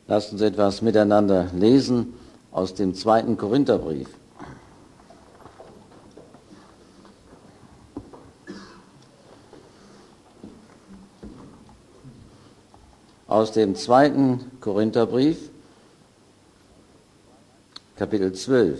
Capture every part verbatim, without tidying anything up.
Lasst uns etwas miteinander lesen aus dem zweiten Korintherbrief. Aus dem zweiten Korintherbrief, Kapitel zwölf.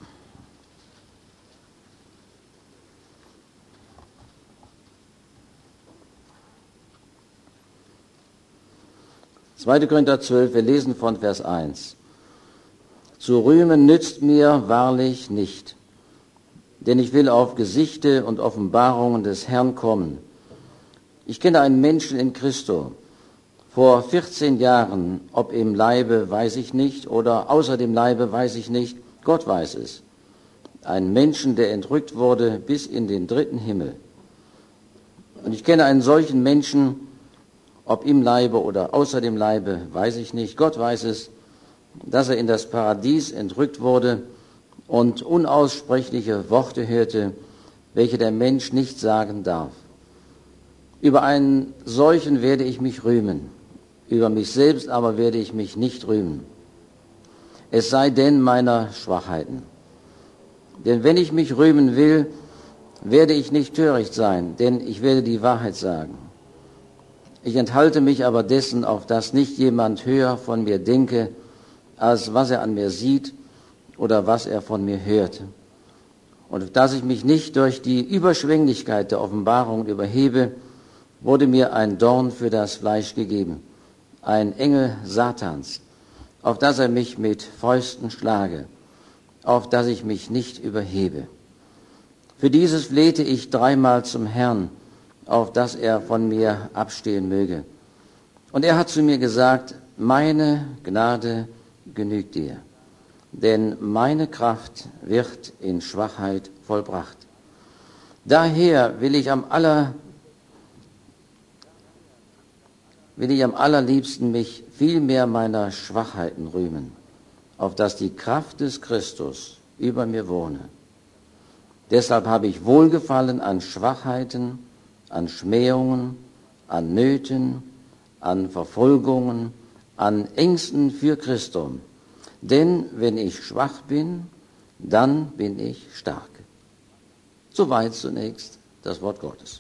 zweiter Korinther zwölf, wir lesen von Vers eins. Zu rühmen nützt mir wahrlich nicht, denn ich will auf Gesichte und Offenbarungen des Herrn kommen. Ich kenne einen Menschen in Christo. Vor vierzehn Jahren, ob im Leibe, weiß ich nicht, oder außer dem Leibe, weiß ich nicht, Gott weiß es. Ein Menschen, der entrückt wurde bis in den dritten Himmel. Und ich kenne einen solchen Menschen, ob im Leibe oder außer dem Leibe, weiß ich nicht. Gott weiß es, dass er in das Paradies entrückt wurde und unaussprechliche Worte hörte, welche der Mensch nicht sagen darf. Über einen solchen werde ich mich rühmen, über mich selbst aber werde ich mich nicht rühmen. Es sei denn meiner Schwachheiten. Denn wenn ich mich rühmen will, werde ich nicht töricht sein, denn ich werde die Wahrheit sagen. Ich enthalte mich aber dessen, auf dass nicht jemand höher von mir denke, als was er an mir sieht oder was er von mir hört. Und dass ich mich nicht durch die Überschwänglichkeit der Offenbarung überhebe, wurde mir ein Dorn für das Fleisch gegeben, ein Engel Satans, auf dass er mich mit Fäusten schlage, auf dass ich mich nicht überhebe. Für dieses flehte ich dreimal zum Herrn, auf dass er von mir abstehen möge. Und er hat zu mir gesagt, meine Gnade genügt dir, denn meine Kraft wird in Schwachheit vollbracht. Daher will ich am aller, will ich am allerliebsten mich vielmehr meiner Schwachheiten rühmen, auf dass die Kraft des Christus über mir wohne. Deshalb habe ich Wohlgefallen an Schwachheiten, an Schmähungen, an Nöten, an Verfolgungen, an Ängsten für Christum. Denn wenn ich schwach bin, dann bin ich stark. Soweit zunächst das Wort Gottes.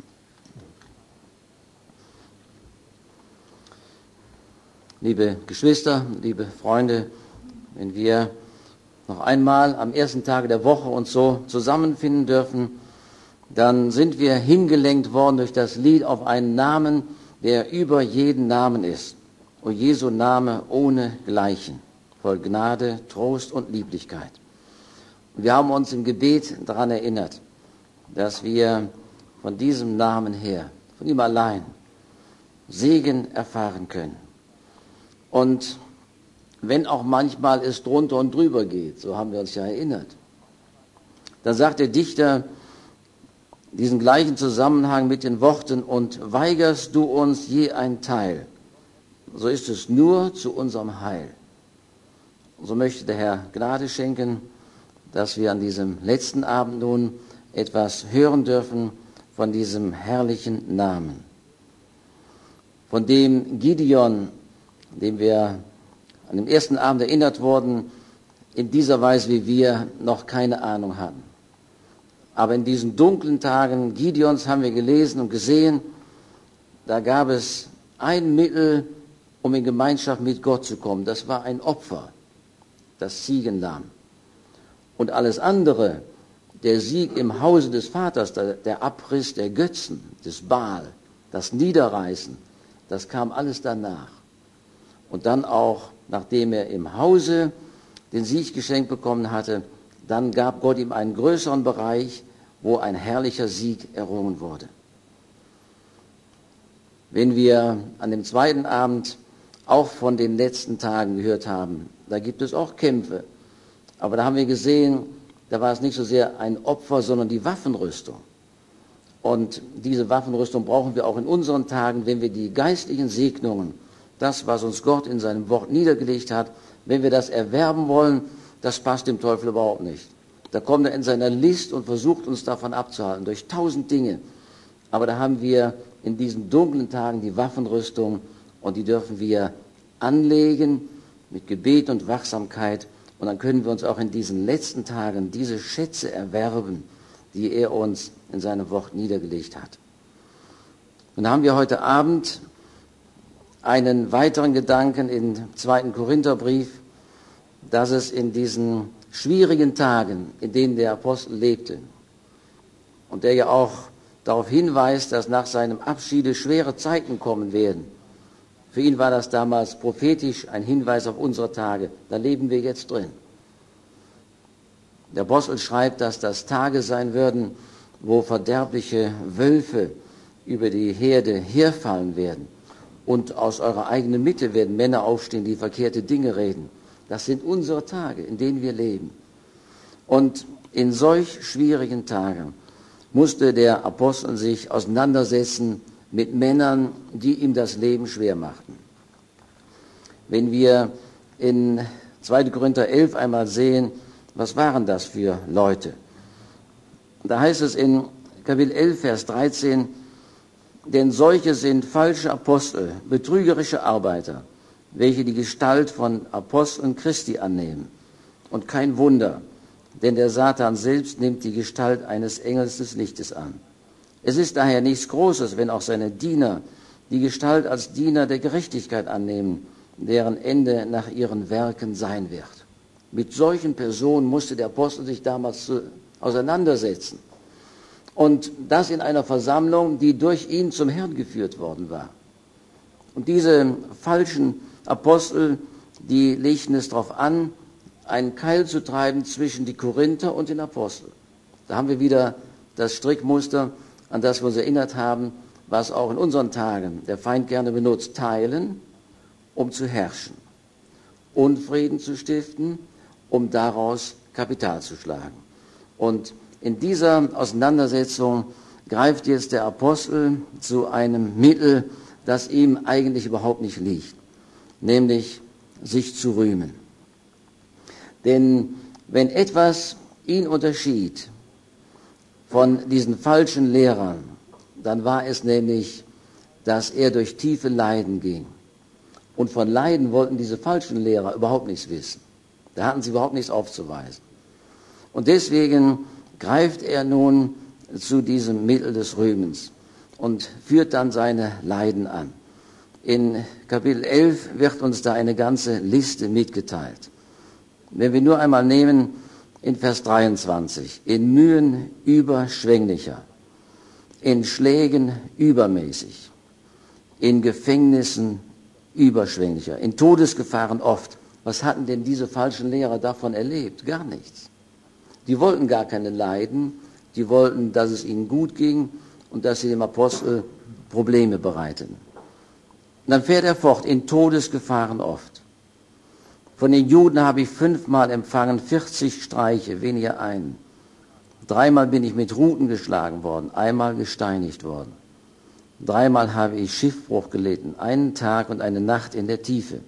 Liebe Geschwister, liebe Freunde, wenn wir noch einmal am ersten Tage der Woche uns so zusammenfinden dürfen, dann sind wir hingelenkt worden durch das Lied auf einen Namen, der über jeden Namen ist. O Jesu Name ohne Gleichen, voll Gnade, Trost und Lieblichkeit. Und wir haben uns im Gebet daran erinnert, dass wir von diesem Namen her, von ihm allein, Segen erfahren können. Und wenn auch manchmal es drunter und drüber geht, so haben wir uns ja erinnert, dann sagt der Dichter diesen gleichen Zusammenhang mit den Worten, und weigerst du uns je ein Teil, so ist es nur zu unserem Heil. Und so möchte der Herr Gnade schenken, dass wir an diesem letzten Abend nun etwas hören dürfen von diesem herrlichen Namen, von dem Gideon, dem wir an dem ersten Abend erinnert wurden, in dieser Weise wie wir noch keine Ahnung hatten. Aber in diesen dunklen Tagen Gideons haben wir gelesen und gesehen, da gab es ein Mittel, um in Gemeinschaft mit Gott zu kommen. Das war ein Opfer, das Ziegenlamm. Und alles andere, der Sieg im Hause des Vaters, der, der Abriss der Götzen, des Baal, das Niederreißen, das kam alles danach. Und dann auch, nachdem er im Hause den Sieg geschenkt bekommen hatte, dann gab Gott ihm einen größeren Bereich, wo ein herrlicher Sieg errungen wurde. Wenn wir an dem zweiten Abend auch von den letzten Tagen gehört haben, da gibt es auch Kämpfe. Aber da haben wir gesehen, da war es nicht so sehr ein Opfer, sondern die Waffenrüstung. Und diese Waffenrüstung brauchen wir auch in unseren Tagen, wenn wir die geistlichen Segnungen, das, was uns Gott in seinem Wort niedergelegt hat, wenn wir das erwerben wollen, das passt dem Teufel überhaupt nicht. Da kommt er in seiner List und versucht uns davon abzuhalten, durch tausend Dinge. Aber da haben wir in diesen dunklen Tagen die Waffenrüstung und die dürfen wir anlegen mit Gebet und Wachsamkeit. Und dann können wir uns auch in diesen letzten Tagen diese Schätze erwerben, die er uns in seinem Wort niedergelegt hat. Und da haben wir heute Abend einen weiteren Gedanken im zweiten Korintherbrief, dass es in diesen schwierigen Tagen, in denen der Apostel lebte, und der ja auch darauf hinweist, dass nach seinem Abschiede schwere Zeiten kommen werden. Für ihn war das damals prophetisch ein Hinweis auf unsere Tage. Da leben wir jetzt drin. Der Apostel schreibt, dass das Tage sein würden, wo verderbliche Wölfe über die Herde herfallen werden. Und aus eurer eigenen Mitte werden Männer aufstehen, die verkehrte Dinge reden. Das sind unsere Tage, in denen wir leben. Und in solch schwierigen Tagen musste der Apostel sich auseinandersetzen mit Männern, die ihm das Leben schwer machten. Wenn wir in zweiter Korinther elf einmal sehen, was waren das für Leute? Da heißt es in Kapitel elf, Vers dreizehn, denn solche sind falsche Apostel, betrügerische Arbeiter, welche die Gestalt von Aposteln Christi annehmen. Und kein Wunder, denn der Satan selbst nimmt die Gestalt eines Engels des Lichtes an. Es ist daher nichts Großes, wenn auch seine Diener die Gestalt als Diener der Gerechtigkeit annehmen, deren Ende nach ihren Werken sein wird. Mit solchen Personen musste der Apostel sich damals auseinandersetzen. Und das in einer Versammlung, die durch ihn zum Herrn geführt worden war. Und diese falschen Apostel, die legten es darauf an, einen Keil zu treiben zwischen die Korinther und den Apostel. Da haben wir wieder das Strickmuster, an das wir uns erinnert haben, was auch in unseren Tagen der Feind gerne benutzt. Teilen, um zu herrschen. Unfrieden zu stiften, um daraus Kapital zu schlagen. Und in dieser Auseinandersetzung greift jetzt der Apostel zu einem Mittel, das ihm eigentlich überhaupt nicht liegt, nämlich sich zu rühmen. Denn wenn etwas ihn unterschied von diesen falschen Lehrern, dann war es nämlich, dass er durch tiefe Leiden ging. Und von Leiden wollten diese falschen Lehrer überhaupt nichts wissen. Da hatten sie überhaupt nichts aufzuweisen. Und deswegen greift er nun zu diesem Mittel des Rühmens und führt dann seine Leiden an. In Kapitel elf wird uns da eine ganze Liste mitgeteilt. Wenn wir nur einmal nehmen in Vers dreiundzwanzig, in Mühen überschwänglicher, in Schlägen übermäßig, in Gefängnissen überschwänglicher, in Todesgefahren oft. Was hatten denn diese falschen Lehrer davon erlebt? Gar nichts. Die wollten gar keine Leiden, die wollten, dass es ihnen gut ging und dass sie dem Apostel Probleme bereiteten. Und dann fährt er fort, in Todesgefahren oft. Von den Juden habe ich fünfmal empfangen, vierzig Streiche, weniger einen. Dreimal bin ich mit Ruten geschlagen worden, einmal gesteinigt worden. Dreimal habe ich Schiffbruch gelitten, einen Tag und eine Nacht in der Tiefe.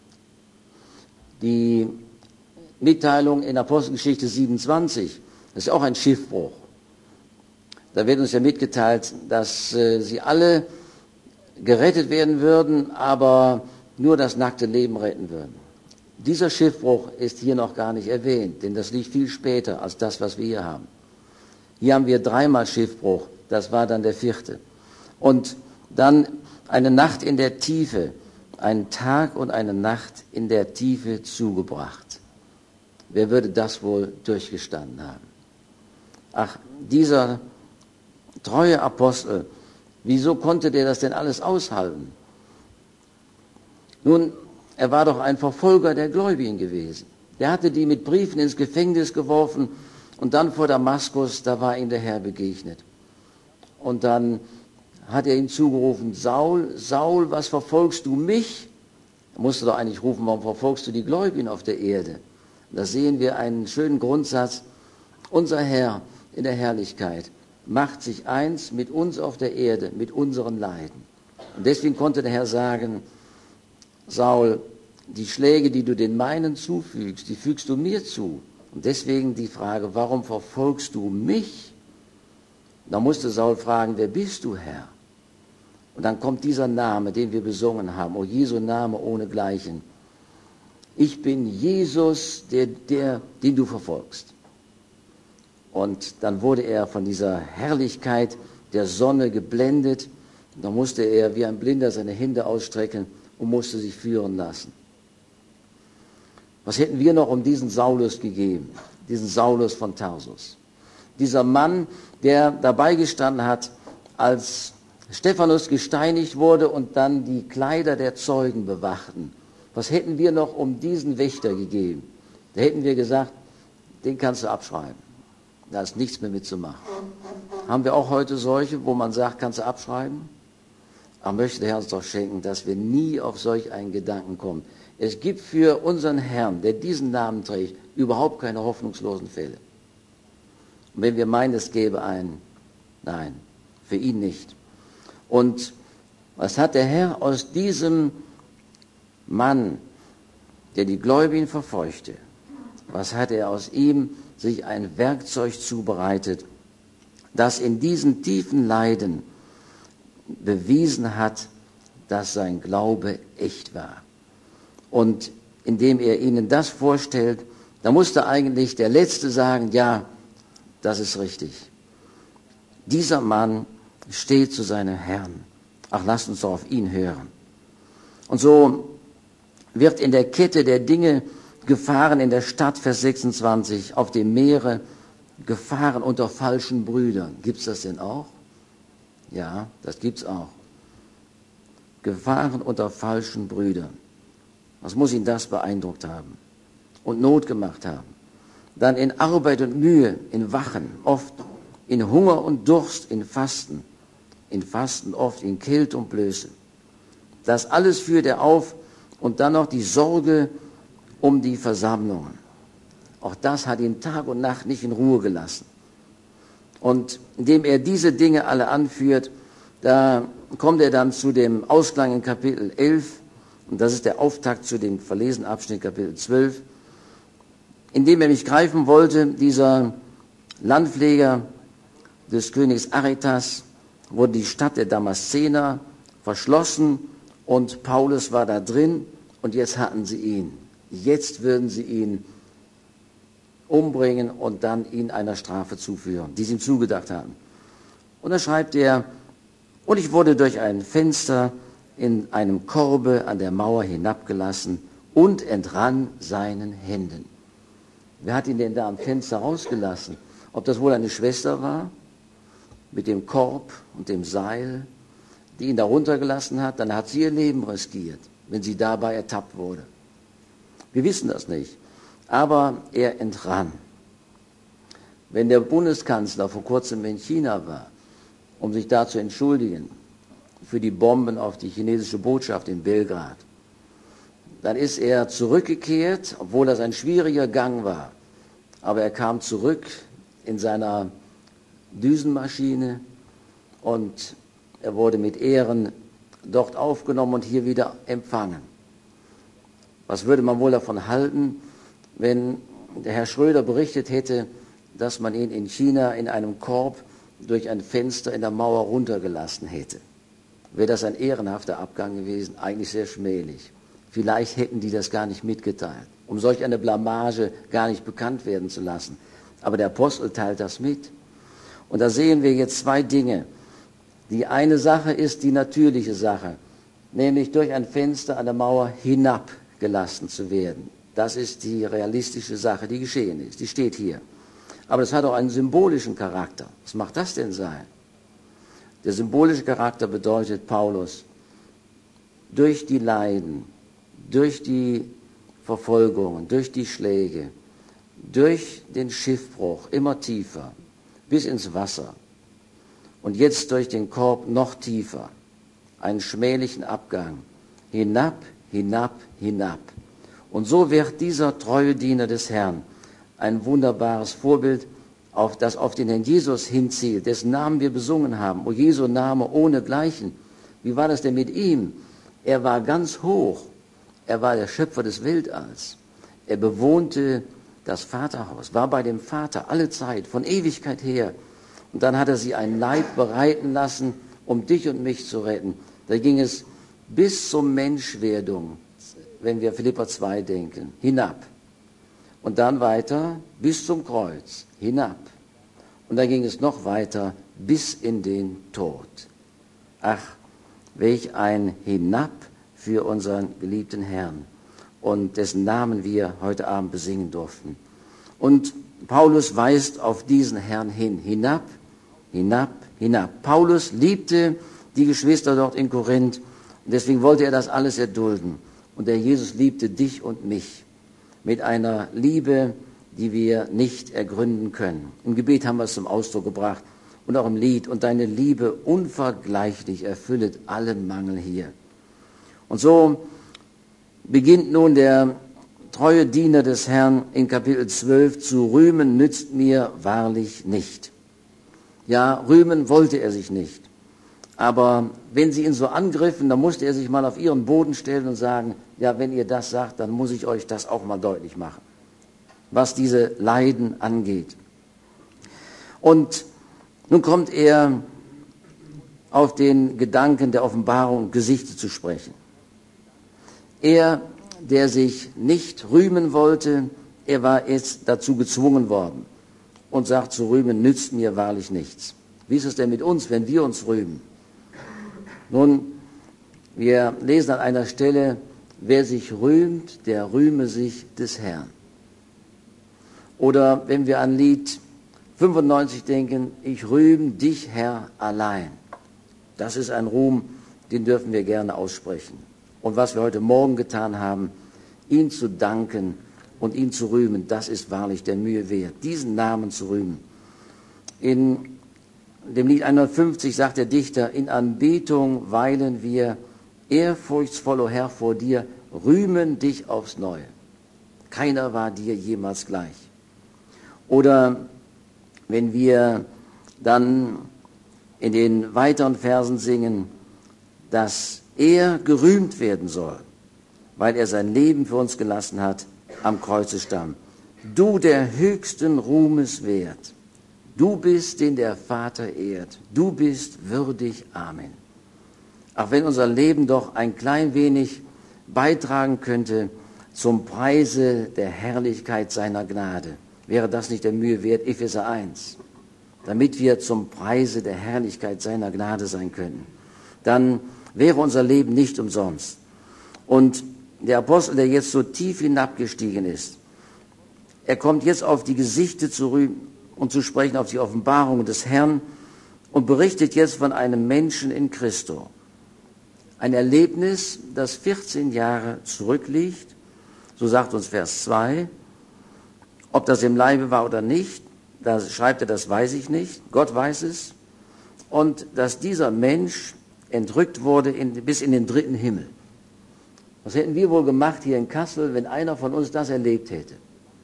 Die Mitteilung in Apostelgeschichte siebenundzwanzig, das ist auch ein Schiffbruch. Da wird uns ja mitgeteilt, dass äh, sie alle gerettet werden würden, aber nur das nackte Leben retten würden. Dieser Schiffbruch ist hier noch gar nicht erwähnt, denn das liegt viel später als das, was wir hier haben. Hier haben wir dreimal Schiffbruch, das war dann der vierte. Und dann eine Nacht in der Tiefe, einen Tag und eine Nacht in der Tiefe zugebracht. Wer würde das wohl durchgestanden haben? Ach, dieser treue Apostel, wieso konnte der das denn alles aushalten? Nun, er war doch ein Verfolger der Gläubigen gewesen. Der hatte die mit Briefen ins Gefängnis geworfen und dann vor Damaskus, da war ihm der Herr begegnet. Und dann hat er ihm zugerufen, Saul, Saul, was verfolgst du mich? Er musste doch eigentlich rufen, warum verfolgst du die Gläubigen auf der Erde? Und da sehen wir einen schönen Grundsatz. Unser Herr in der Herrlichkeit macht sich eins mit uns auf der Erde, mit unseren Leiden. Und deswegen konnte der Herr sagen, Saul, die Schläge, die du den meinen zufügst, die fügst du mir zu. Und deswegen die Frage, warum verfolgst du mich? Da musste Saul fragen, wer bist du, Herr? Und dann kommt dieser Name, den wir besungen haben, O Jesu Name ohnegleichen. Ich bin Jesus, der, der, den du verfolgst. Und dann wurde er von dieser Herrlichkeit der Sonne geblendet. Und dann musste er wie ein Blinder seine Hände ausstrecken und musste sich führen lassen. Was hätten wir noch um diesen Saulus gegeben? Diesen Saulus von Tarsus. Dieser Mann, der dabei gestanden hat, als Stephanus gesteinigt wurde und dann die Kleider der Zeugen bewachten. Was hätten wir noch um diesen Wächter gegeben? Da hätten wir gesagt, den kannst du abschreiben. Da ist nichts mehr mitzumachen. Haben wir auch heute solche, wo man sagt, kannst du abschreiben? Aber möchte der Herr uns doch schenken, dass wir nie auf solch einen Gedanken kommen. Es gibt für unseren Herrn, der diesen Namen trägt, überhaupt keine hoffnungslosen Fälle. Und wenn wir meinen, es gäbe einen, nein, für ihn nicht. Und was hat der Herr aus diesem Mann, der die Gläubigen verfolgte, was hat er aus ihm sich ein Werkzeug zubereitet, das in diesen tiefen Leiden bewiesen hat, dass sein Glaube echt war. Und indem er ihnen das vorstellt, da musste eigentlich der Letzte sagen, ja, das ist richtig. Dieser Mann steht zu seinem Herrn. Ach, lasst uns doch auf ihn hören. Und so wird in der Kette der Dinge gefahren in der Stadt, Vers sechsundzwanzig, auf dem Meere, gefahren unter falschen Brüdern. Gibt es das denn auch? Ja, das gibt es auch. Gefahren unter falschen Brüdern. Was muss ihn das beeindruckt haben und Not gemacht haben? Dann in Arbeit und Mühe, in Wachen, oft in Hunger und Durst, in Fasten, in Fasten oft in Kälte und Blöße. Das alles führt er auf und dann noch die Sorge um die Versammlungen. Auch das hat ihn Tag und Nacht nicht in Ruhe gelassen. Und indem er diese Dinge alle anführt, da kommt er dann zu dem Ausklang in Kapitel elf, und das ist der Auftakt zu dem verlesenen Abschnitt Kapitel zwölf, indem er mich greifen wollte, dieser Landpfleger des Königs Aretas, wurde die Stadt der Damaszener verschlossen und Paulus war da drin und jetzt hatten sie ihn. Jetzt würden sie ihn umbringen und dann ihn einer Strafe zuführen, die sie ihm zugedacht haben. Und da schreibt er, und ich wurde durch ein Fenster in einem Korbe an der Mauer hinabgelassen und entrann seinen Händen. Wer hat ihn denn da am Fenster rausgelassen? Ob das wohl eine Schwester war, mit dem Korb und dem Seil, die ihn da runtergelassen hat, dann hat sie ihr Leben riskiert, wenn sie dabei ertappt wurde. Wir wissen das nicht, aber er entrann. Wenn der Bundeskanzler vor kurzem in China war, um sich da zu entschuldigen für die Bomben auf die chinesische Botschaft in Belgrad, dann ist er zurückgekehrt, obwohl das ein schwieriger Gang war. Aber er kam zurück in seiner Düsenmaschine und er wurde mit Ehren dort aufgenommen und hier wieder empfangen. Was würde man wohl davon halten, wenn der Herr Schröder berichtet hätte, dass man ihn in China in einem Korb durch ein Fenster in der Mauer runtergelassen hätte? Wäre das ein ehrenhafter Abgang gewesen? Eigentlich sehr schmählich. Vielleicht hätten die das gar nicht mitgeteilt, um solch eine Blamage gar nicht bekannt werden zu lassen. Aber der Apostel teilt das mit. Und da sehen wir jetzt zwei Dinge. Die eine Sache ist die natürliche Sache, nämlich durch ein Fenster an der Mauer hinabgelassen zu werden. Das ist die realistische Sache, die geschehen ist. Die steht hier. Aber das hat auch einen symbolischen Charakter. Was macht das denn sein? Der symbolische Charakter bedeutet, Paulus, durch die Leiden, durch die Verfolgungen, durch die Schläge, durch den Schiffbruch immer tiefer, bis ins Wasser und jetzt durch den Korb noch tiefer, einen schmählichen Abgang, hinab, hinab, hinab. Und so wird dieser treue Diener des Herrn ein wunderbares Vorbild, auf das auf den Herrn Jesus hinzielt, dessen Namen wir besungen haben. O Jesu Name ohnegleichen. Wie war das denn mit ihm? Er war ganz hoch. Er war der Schöpfer des Weltalls. Er bewohnte das Vaterhaus, war bei dem Vater alle Zeit, von Ewigkeit her. Und dann hat er sie einen Leib bereiten lassen, um dich und mich zu retten. Da ging es bis zur Menschwerdung, wenn wir Philipper zwei denken, hinab. Und dann weiter bis zum Kreuz, hinab. Und dann ging es noch weiter bis in den Tod. Ach, welch ein Hinab für unseren geliebten Herrn und dessen Namen wir heute Abend besingen durften. Und Paulus weist auf diesen Herrn hin, hinab, hinab, hinab. Paulus liebte die Geschwister dort in Korinth und deswegen wollte er das alles erdulden. Und der Jesus liebte dich und mich mit einer Liebe, die wir nicht ergründen können. Im Gebet haben wir es zum Ausdruck gebracht und auch im Lied. Und deine Liebe unvergleichlich erfüllet alle Mangel hier. Und so beginnt nun der treue Diener des Herrn in Kapitel zwölf, zu rühmen nützt mir wahrlich nicht. Ja, rühmen wollte er sich nicht. Aber wenn sie ihn so angriffen, dann musste er sich mal auf ihren Boden stellen und sagen, ja, wenn ihr das sagt, dann muss ich euch das auch mal deutlich machen, was diese Leiden angeht. Und nun kommt er auf den Gedanken der Offenbarung, Gesichter zu sprechen. Er, der sich nicht rühmen wollte, er war jetzt dazu gezwungen worden und sagt, zu rühmen nützt mir wahrlich nichts. Wie ist es denn mit uns, wenn wir uns rühmen? Nun, wir lesen an einer Stelle, wer sich rühmt, der rühme sich des Herrn. Oder wenn wir an Lied fünfundneunzig denken, ich rühme dich, Herr, allein. Das ist ein Ruhm, den dürfen wir gerne aussprechen. Und was wir heute Morgen getan haben, ihm zu danken und ihn zu rühmen, das ist wahrlich der Mühe wert, diesen Namen zu rühmen. In dem Lied hundertfünfzig sagt der Dichter, in Anbetung weilen wir, ehrfurchtsvoll, o Herr, vor dir, rühmen dich aufs Neue. Keiner war dir jemals gleich. Oder wenn wir dann in den weiteren Versen singen, dass er gerühmt werden soll, weil er sein Leben für uns gelassen hat am Kreuzestamm. Du der höchsten Ruhmes wert, du bist, den der Vater ehrt, du bist würdig, Amen. Auch wenn unser Leben doch ein klein wenig beitragen könnte zum Preise der Herrlichkeit seiner Gnade, wäre das nicht der Mühe wert, Epheser eins, damit wir zum Preise der Herrlichkeit seiner Gnade sein könnten. Dann wäre unser Leben nicht umsonst. Und der Apostel, der jetzt so tief hinabgestiegen ist, er kommt jetzt auf die Gesichter zu rühmen und zu sprechen, auf die Offenbarung des Herrn und berichtet jetzt von einem Menschen in Christo. Ein Erlebnis, das vierzehn Jahre zurückliegt, so sagt uns Vers zwei. Ob das im Leibe war oder nicht, da schreibt er, das weiß ich nicht, Gott weiß es. Und dass dieser Mensch entrückt wurde in, bis in den dritten Himmel. Was hätten wir wohl gemacht hier in Kassel, wenn einer von uns das erlebt hätte?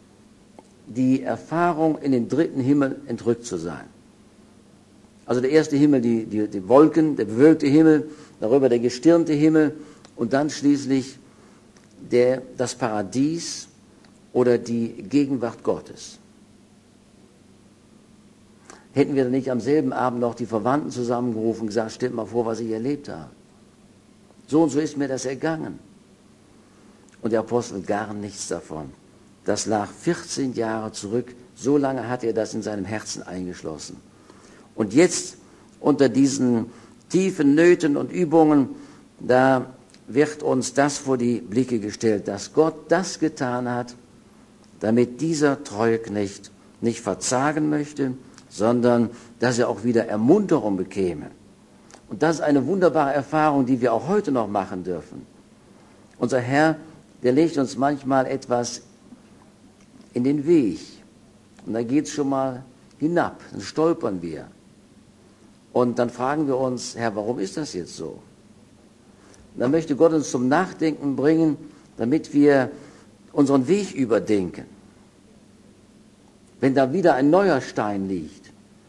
Die Erfahrung, in den dritten Himmel entrückt zu sein. Also der erste Himmel, die, die, die Wolken, der bewölkte Himmel, darüber der gestirnte Himmel und dann schließlich der, das Paradies oder die Gegenwart Gottes. Hätten wir dann nicht am selben Abend noch die Verwandten zusammengerufen und gesagt, stellt mal vor, was ich erlebt habe. So und so ist mir das ergangen. Und der Apostel gar nichts davon. Das lag vierzehn Jahre zurück. So lange hat er das in seinem Herzen eingeschlossen. Und jetzt unter diesen tiefen Nöten und Übungen, da wird uns das vor die Blicke gestellt, dass Gott das getan hat, damit dieser treue Knecht nicht verzagen möchte, sondern dass er auch wieder Ermunterung bekäme. Und das ist eine wunderbare Erfahrung, die wir auch heute noch machen dürfen. Unser Herr, der legt uns manchmal etwas in den Weg. Und da geht es schon mal hinab, dann stolpern wir. Und dann fragen wir uns, Herr, warum ist das jetzt so? Und dann möchte Gott uns zum Nachdenken bringen, damit wir unseren Weg überdenken. Wenn da wieder ein neuer Stein liegt.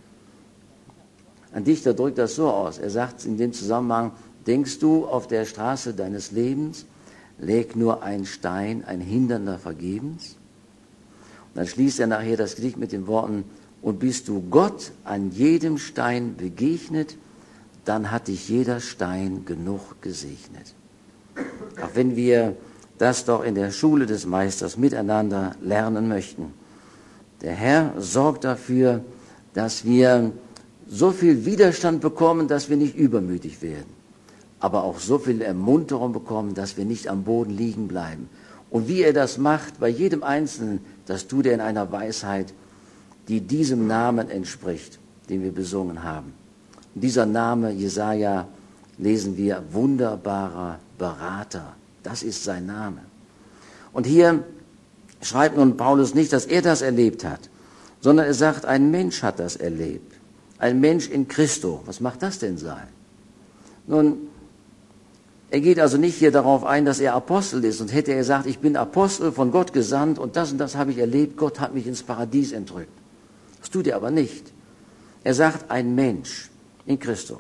Ein Dichter drückt das so aus. Er sagt in dem Zusammenhang, denkst du, auf der Straße deines Lebens lägt nur ein Stein, ein Hindernder vergebens? Und dann schließt er nachher das Gedicht mit den Worten, und bist du Gott an jedem Stein begegnet, dann hat dich jeder Stein genug gesegnet. Auch wenn wir das doch in der Schule des Meisters miteinander lernen möchten. Der Herr sorgt dafür, dass wir so viel Widerstand bekommen, dass wir nicht übermütig werden, aber auch so viel Ermunterung bekommen, dass wir nicht am Boden liegen bleiben. Und wie er das macht, bei jedem Einzelnen, das tut er in einer Weisheit, die diesem Namen entspricht, den wir besungen haben. Und dieser Name, Jesaja, lesen wir, wunderbarer Berater. Das ist sein Name. Und hier schreibt nun Paulus nicht, dass er das erlebt hat, sondern er sagt, ein Mensch hat das erlebt. Ein Mensch in Christo. Was macht das denn sein? Nun, er geht also nicht hier darauf ein, dass er Apostel ist. Und hätte er gesagt, ich bin Apostel, von Gott gesandt und das und das habe ich erlebt, Gott hat mich ins Paradies entrückt. Das tut er aber nicht. Er sagt, ein Mensch in Christo.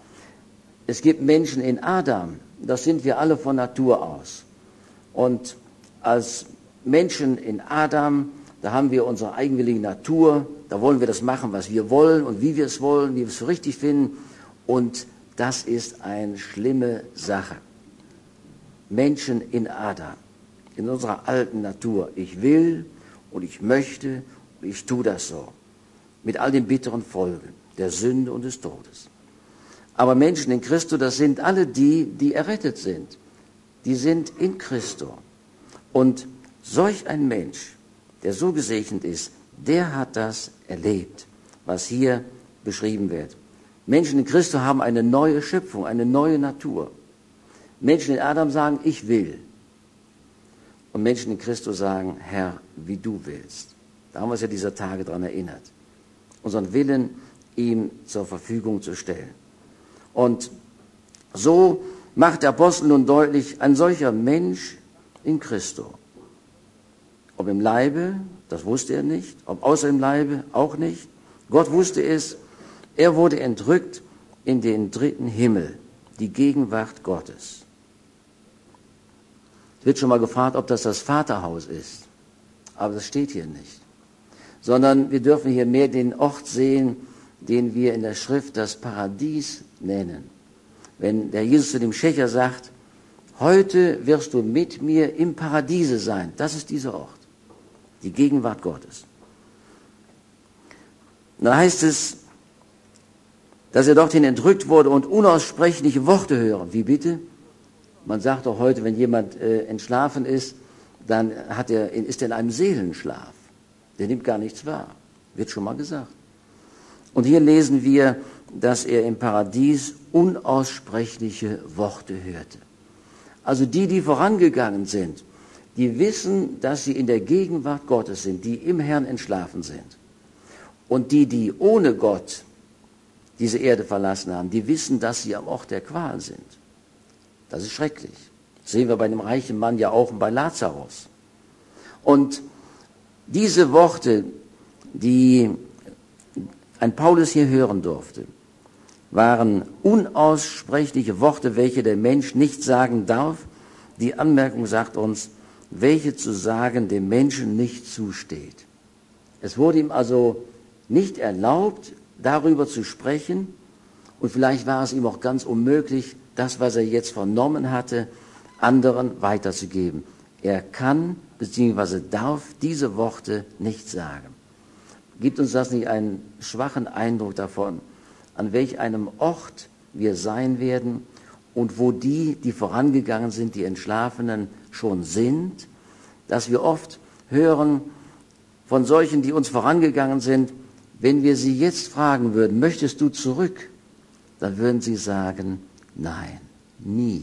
Es gibt Menschen in Adam, das sind wir alle von Natur aus. Und als Menschen in Adam, da haben wir unsere eigenwillige Natur, da wollen wir das machen, was wir wollen und wie wir es wollen, wie wir es für richtig finden. Und das ist eine schlimme Sache. Menschen in Adam, in unserer alten Natur. Ich will und ich möchte und ich tue das so. Mit all den bitteren Folgen der Sünde und des Todes. Aber Menschen in Christo, das sind alle die, die errettet sind. Die sind in Christo. Und solch ein Mensch, der so gesegnet ist, der hat das erlebt, was hier beschrieben wird. Menschen in Christo haben eine neue Schöpfung, eine neue Natur. Menschen in Adam sagen, ich will. Und Menschen in Christo sagen, Herr, wie du willst. Da haben wir uns ja dieser Tage daran erinnert. Unseren Willen ihm zur Verfügung zu stellen. Und so macht der Apostel nun deutlich, ein solcher Mensch in Christo. Ob im Leibe, das wusste er nicht. Ob außer dem Leibe, auch nicht. Gott wusste es. Er wurde entrückt in den dritten Himmel, die Gegenwart Gottes. Es wird schon mal gefragt, ob das das Vaterhaus ist. Aber das steht hier nicht. Sondern wir dürfen hier mehr den Ort sehen, den wir in der Schrift das Paradies nennen. Wenn der Jesus zu dem Schächer sagt, heute wirst du mit mir im Paradiese sein. Das ist dieser Ort, die Gegenwart Gottes. Und dann heißt es, dass er dorthin entrückt wurde und unaussprechliche Worte hören. Wie bitte? Man sagt doch heute, wenn jemand äh, entschlafen ist, dann hat er, ist er in einem Seelenschlaf. Der nimmt gar nichts wahr. Wird schon mal gesagt. Und hier lesen wir, dass er im Paradies unaussprechliche Worte hörte. Also die, die vorangegangen sind, die wissen, dass sie in der Gegenwart Gottes sind, die im Herrn entschlafen sind. Und die, die ohne Gott diese Erde verlassen haben, die wissen, dass sie am Ort der Qual sind. Das ist schrecklich. Das sehen wir bei dem reichen Mann ja auch und bei Lazarus. Und diese Worte, die ein Paulus hier hören durfte, waren unaussprechliche Worte, welche der Mensch nicht sagen darf. Die Anmerkung sagt uns, welche zu sagen dem Menschen nicht zusteht. Es wurde ihm also nicht erlaubt, darüber zu sprechen, und vielleicht war es ihm auch ganz unmöglich, das, was er jetzt vernommen hatte, anderen weiterzugeben. Er kann bzw. darf diese Worte nicht sagen. Gibt uns das nicht einen schwachen Eindruck davon, an welch einem Ort wir sein werden und wo die, die vorangegangen sind, die Entschlafenen, schon sind, dass wir oft hören von solchen, die uns vorangegangen sind, wenn wir sie jetzt fragen würden, möchtest du zurück? Dann würden sie sagen, nein, nie,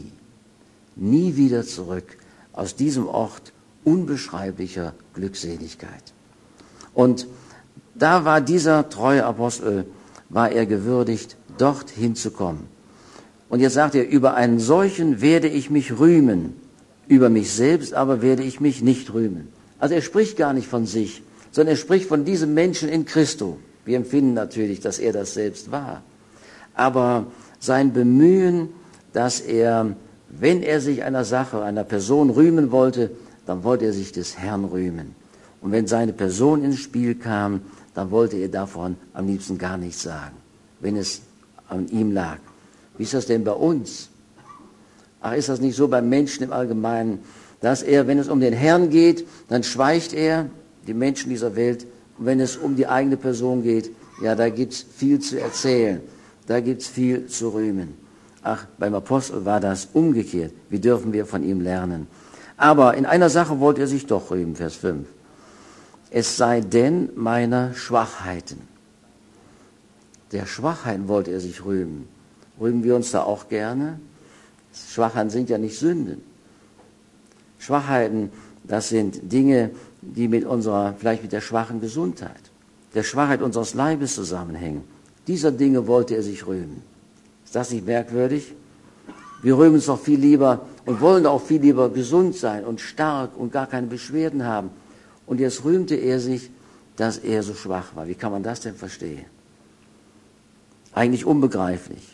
nie wieder zurück aus diesem Ort unbeschreiblicher Glückseligkeit. Und da war dieser treue Apostel, war er gewürdigt, dorthin zu kommen. Und jetzt sagt er, über einen solchen werde ich mich rühmen, über mich selbst aber werde ich mich nicht rühmen. Also er spricht gar nicht von sich, sondern er spricht von diesem Menschen in Christo. Wir empfinden natürlich, dass er das selbst war. Aber sein Bemühen, dass er, wenn er sich einer Sache, einer Person rühmen wollte, dann wollte er sich des Herrn rühmen. Und wenn seine Person ins Spiel kam, dann wollte er davon am liebsten gar nichts sagen, wenn es an ihm lag. Wie ist das denn bei uns? Ach, ist das nicht so beim Menschen im Allgemeinen, dass er, wenn es um den Herrn geht, dann schweigt er, die Menschen dieser Welt, und wenn es um die eigene Person geht, ja, da gibt's viel zu erzählen, da gibt's viel zu rühmen. Ach, beim Apostel war das umgekehrt. Wie dürfen wir von ihm lernen? Aber in einer Sache wollte er sich doch rühmen, Vers fünf. Es sei denn meiner Schwachheiten. Der Schwachheiten wollte er sich rühmen. Rühmen wir uns da auch gerne? Schwachheiten sind ja nicht Sünden. Schwachheiten, das sind Dinge, die mit unserer, vielleicht mit der schwachen Gesundheit, der Schwachheit unseres Leibes zusammenhängen. Dieser Dinge wollte er sich rühmen. Ist das nicht merkwürdig? Wir rühmen uns doch viel lieber und wollen auch viel lieber gesund sein und stark und gar keine Beschwerden haben. Und jetzt rühmte er sich, dass er so schwach war. Wie kann man das denn verstehen? Eigentlich unbegreiflich.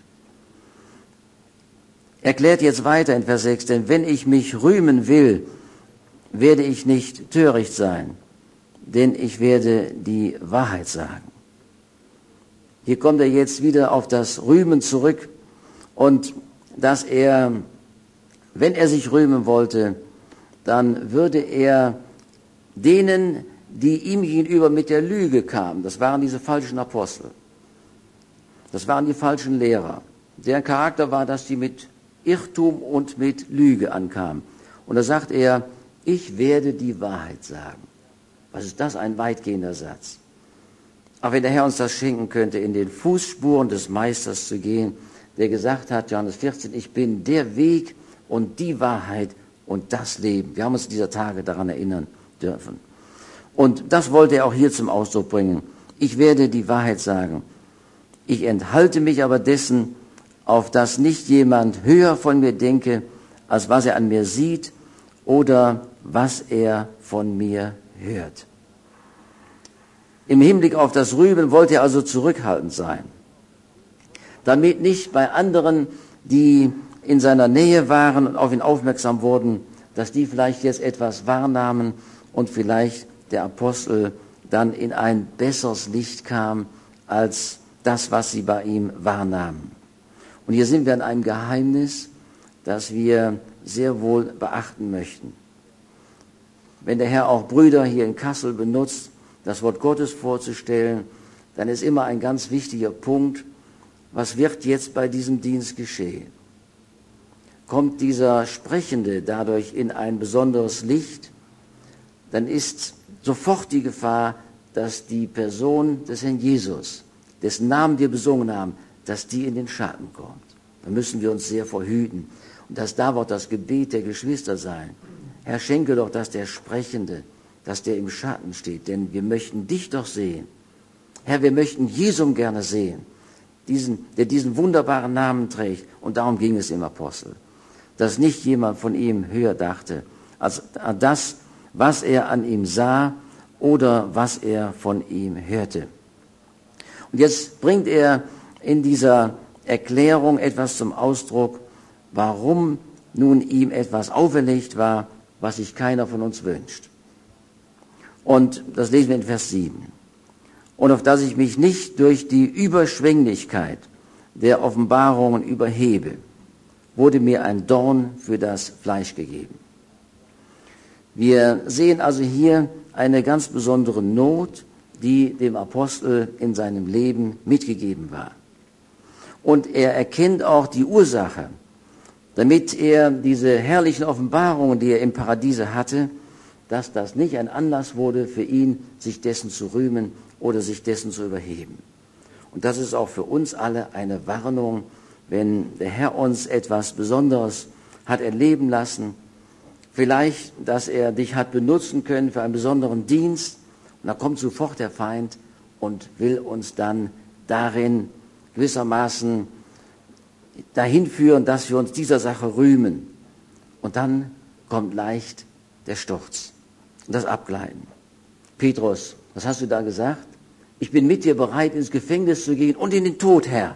Erklärt jetzt weiter in Vers sechs, denn wenn ich mich rühmen will, werde ich nicht töricht sein, denn ich werde die Wahrheit sagen. Hier kommt er jetzt wieder auf das Rühmen zurück und dass er, wenn er sich rühmen wollte, dann würde er denen, die ihm gegenüber mit der Lüge kamen, das waren diese falschen Apostel, das waren die falschen Lehrer, deren Charakter war, dass die mit Irrtum und mit Lüge ankamen. Und da sagt er, ich werde die Wahrheit sagen. Was ist das, ein weitgehender Satz? Auch wenn der Herr uns das schenken könnte, in den Fußspuren des Meisters zu gehen, der gesagt hat, Johannes vierzehn, ich bin der Weg und die Wahrheit und das Leben. Wir haben uns dieser Tage daran erinnern dürfen. Und das wollte er auch hier zum Ausdruck bringen. Ich werde die Wahrheit sagen. Ich enthalte mich aber dessen, auf dass nicht jemand höher von mir denke, als was er an mir sieht oder was er von mir hört. Im Hinblick auf das Rühmen wollte er also zurückhaltend sein, damit nicht bei anderen, die in seiner Nähe waren und auf ihn aufmerksam wurden, dass die vielleicht jetzt etwas wahrnahmen und vielleicht der Apostel dann in ein besseres Licht kam als das, was sie bei ihm wahrnahmen. Und hier sind wir an einem Geheimnis, das wir sehr wohl beachten möchten. Wenn der Herr auch Brüder hier in Kassel benutzt, das Wort Gottes vorzustellen, dann ist immer ein ganz wichtiger Punkt, was wird jetzt bei diesem Dienst geschehen? Kommt dieser Sprechende dadurch in ein besonderes Licht, dann ist sofort die Gefahr, dass die Person des Herrn Jesus, dessen Namen wir besungen haben, dass die in den Schatten kommt. Da müssen wir uns sehr vorhüten. Und das da wird das Gebet der Geschwister sein. Herr, schenke doch, dass der Sprechende, dass der im Schatten steht, denn wir möchten dich doch sehen. Herr, wir möchten Jesum gerne sehen, diesen, der diesen wunderbaren Namen trägt. Und darum ging es im Apostel, dass nicht jemand von ihm höher dachte, als an das, was er an ihm sah oder was er von ihm hörte. Und jetzt bringt er in dieser Erklärung etwas zum Ausdruck, warum nun ihm etwas auferlegt war, was sich keiner von uns wünscht. Und das lesen wir in Vers sieben. Und auf dass ich mich nicht durch die Überschwänglichkeit der Offenbarungen überhebe, wurde mir ein Dorn für das Fleisch gegeben. Wir sehen also hier eine ganz besondere Not, die dem Apostel in seinem Leben mitgegeben war. Und er erkennt auch die Ursache, damit er diese herrlichen Offenbarungen, die er im Paradiese hatte, dass das nicht ein Anlass wurde für ihn, sich dessen zu rühmen oder sich dessen zu überheben. Und das ist auch für uns alle eine Warnung, wenn der Herr uns etwas Besonderes hat erleben lassen, vielleicht, dass er dich hat benutzen können für einen besonderen Dienst, und da kommt sofort der Feind und will uns dann darin gewissermaßen dahin führen, dass wir uns dieser Sache rühmen. Und dann kommt leicht der Sturz und das Abgleiten. Petrus, was hast du da gesagt? Ich bin mit dir bereit, ins Gefängnis zu gehen und in den Tod, Herr.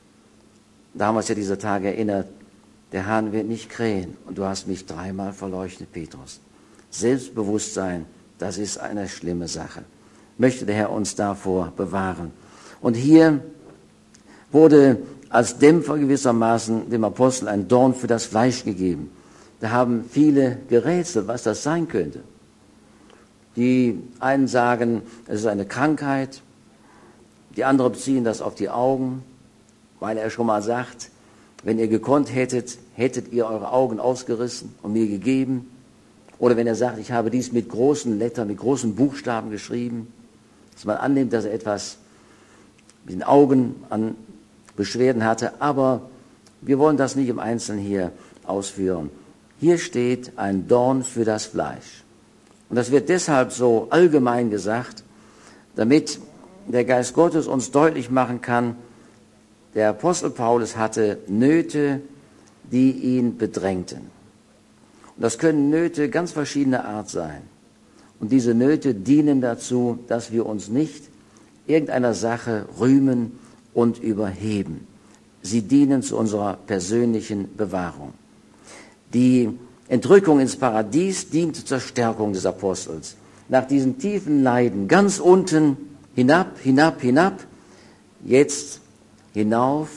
Da haben wir uns ja dieser Tage erinnert, der Hahn wird nicht krähen und du hast mich dreimal verleugnet, Petrus. Selbstbewusstsein, das ist eine schlimme Sache. Möchte der Herr uns davor bewahren. Und hier wurde als Dämpfer gewissermaßen dem Apostel ein Dorn für das Fleisch gegeben. Da haben viele gerätselt, was das sein könnte. Die einen sagen, es ist eine Krankheit, die anderen beziehen das auf die Augen, weil er schon mal sagt, wenn ihr gekonnt hättet, hättet ihr eure Augen ausgerissen und mir gegeben. Oder wenn er sagt, ich habe dies mit großen Lettern, mit großen Buchstaben geschrieben, dass man annimmt, dass er etwas mit den Augen an Beschwerden hatte. Aber wir wollen das nicht im Einzelnen hier ausführen. Hier steht ein Dorn für das Fleisch. Und das wird deshalb so allgemein gesagt, damit der Geist Gottes uns deutlich machen kann, der Apostel Paulus hatte Nöte, die ihn bedrängten. Und das können Nöte ganz verschiedener Art sein. Und diese Nöte dienen dazu, dass wir uns nicht irgendeiner Sache rühmen und überheben. Sie dienen zu unserer persönlichen Bewahrung. Die Entrückung ins Paradies diente zur Stärkung des Apostels. Nach diesen tiefen Leiden, ganz unten, hinab, hinab, hinab, jetzt hinauf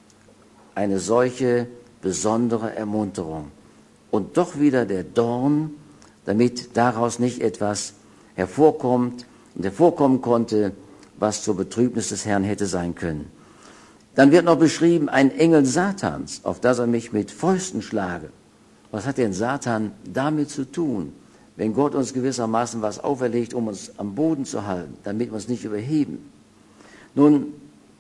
eine solche besondere Ermunterung. Und doch wieder der Dorn, damit daraus nicht etwas hervorkommt und hervorkommen konnte, was zur Betrübnis des Herrn hätte sein können. Dann wird noch beschrieben, ein Engel Satans, auf das er mich mit Fäusten schlage. Was hat denn Satan damit zu tun, wenn Gott uns gewissermaßen was auferlegt, um uns am Boden zu halten, damit wir uns nicht überheben? Nun,